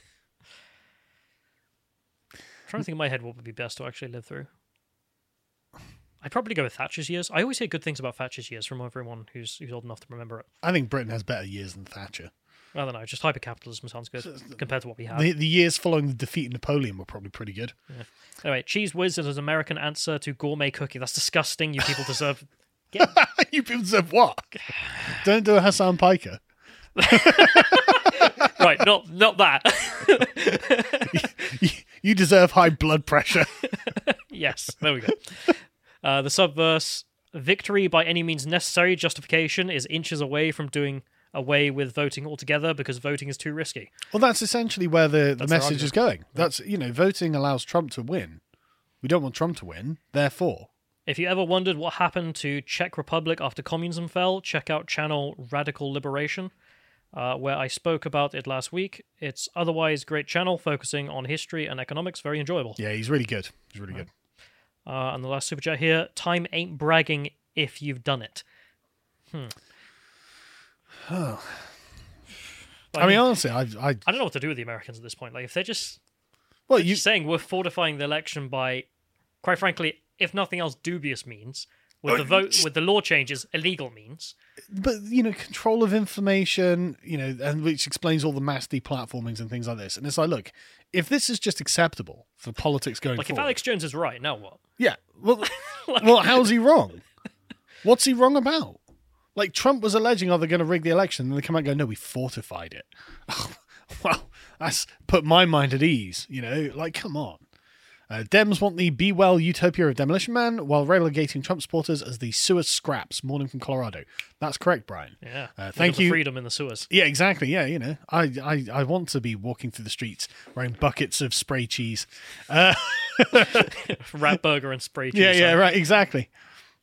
I'm trying to think in my head what would be best to actually live through. I'd probably go with Thatcher's years. I always hear good things about Thatcher's years from everyone who's old enough to remember it. I think Britain has better years than Thatcher. I don't know, just hyper-capitalism sounds good compared to what we have. The years following the defeat of Napoleon were probably pretty good. Yeah. Anyway, Cheese Whiz is an American answer to gourmet cookie. That's disgusting. You people deserve... You people deserve what? Don't do a Hassan Piker. Right, not that. You deserve high blood pressure. Yes, there we go. The subverse, victory by any means necessary, justification is inches away from doing away with voting altogether because voting is too risky. Well, that's essentially where the message is going. That's, voting allows Trump to win. We don't want Trump to win, therefore. If you ever wondered what happened to Czech Republic after communism fell, check out channel Radical Liberation, where I spoke about it last week. It's otherwise great channel focusing on history and economics. Very enjoyable. Yeah, he's really good. He's really good. And the last super chat here, time ain't bragging if you've done it. Oh. Honestly, I don't know what to do with the Americans at this point. If they're just saying we're fortifying the election by, quite frankly, if nothing else, dubious means, with the law changes, illegal means. But, control of information, and which explains all the mass deplatformings and things like this. And it's like, look, if this is just acceptable for politics going forward... if Alex Jones is right, now what? Yeah. Well, how's he wrong? What's he wrong about? Trump was alleging, they're going to rig the election, and they come out and go, no, we fortified it. Well, that's put my mind at ease, come on. Dems want the Be Well utopia of Demolition Man, while relegating Trump supporters as the sewer scraps. Morning from Colorado. That's correct, Brian. Yeah. Thank you. Freedom in the sewers. Yeah, exactly. Yeah, I want to be walking through the streets wearing buckets of spray cheese. Rat burger and spray cheese. Yeah, right, exactly.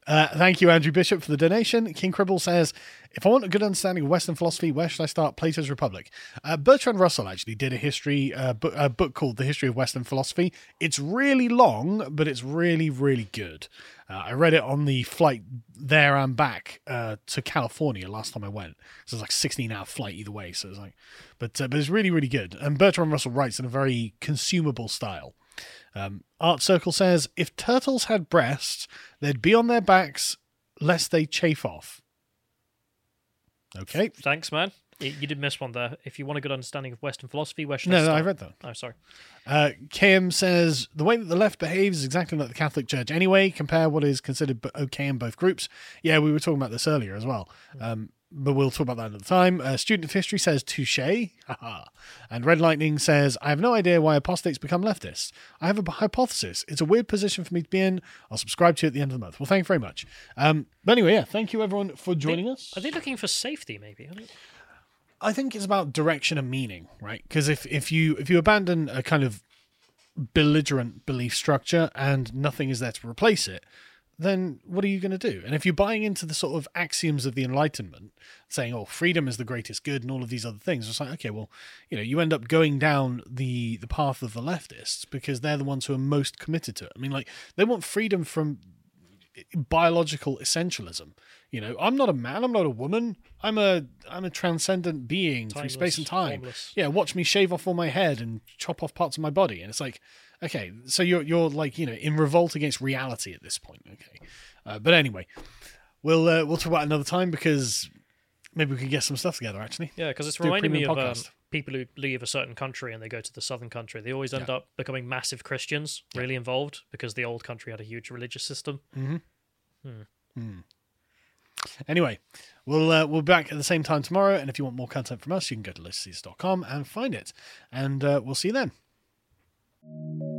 Thank you, Andrew Bishop, for the donation. King Cribble says, if I want a good understanding of Western philosophy, where should I start? Plato's Republic. Bertrand Russell actually did a book called The History of Western Philosophy. It's really long, but it's really, really good. I read it on the flight there and back to California last time I went. So it was like a 16-hour flight either way. So it's like, but it's really, really good. And Bertrand Russell writes in a very consumable style. Art Circle says, if turtles had breasts, they'd be on their backs lest they chafe off. Okay. Thanks, man. You did miss one there. If you want a good understanding of Western philosophy, where should I No, start? I read that. Oh, sorry. KM says, the way that the left behaves is exactly like the Catholic Church anyway. Compare what is considered okay in both groups. Yeah, we were talking about this earlier as well. But we'll talk about that another time. Student of History says, touche. And Red Lightning says, I have no idea why apostates become leftists. I have a hypothesis. It's a weird position for me to be in. I'll subscribe to you at the end of the month. Well, thank you very much. But anyway, yeah, thank you everyone for joining us. Are they looking for safety, maybe? I think it's about direction and meaning, right? Because if you abandon a kind of belligerent belief structure and nothing is there to replace it, then what are you going to do? And if you're buying into the sort of axioms of the Enlightenment, saying, oh, freedom is the greatest good and all of these other things, it's like, okay, well, you end up going down the path of the leftists because they're the ones who are most committed to it. I mean, like, they want freedom from biological essentialism. I'm not a man, I'm not a woman, I'm a transcendent being through space and time. Formless. Yeah, watch me shave off all my head and chop off parts of my body. And it's like, okay, so you're like, in revolt against reality at this point. Okay. But anyway, we'll talk about it another time because maybe we can get some stuff together, actually. Yeah, because it's Do a reminding me premium of podcast. people who leave a certain country and they go to the southern country. They always end up becoming massive Christians, really involved, because the old country had a huge religious system. Anyway, we'll be back at the same time tomorrow, and if you want more content from us, you can go to listseas.com and find it. And we'll see you then.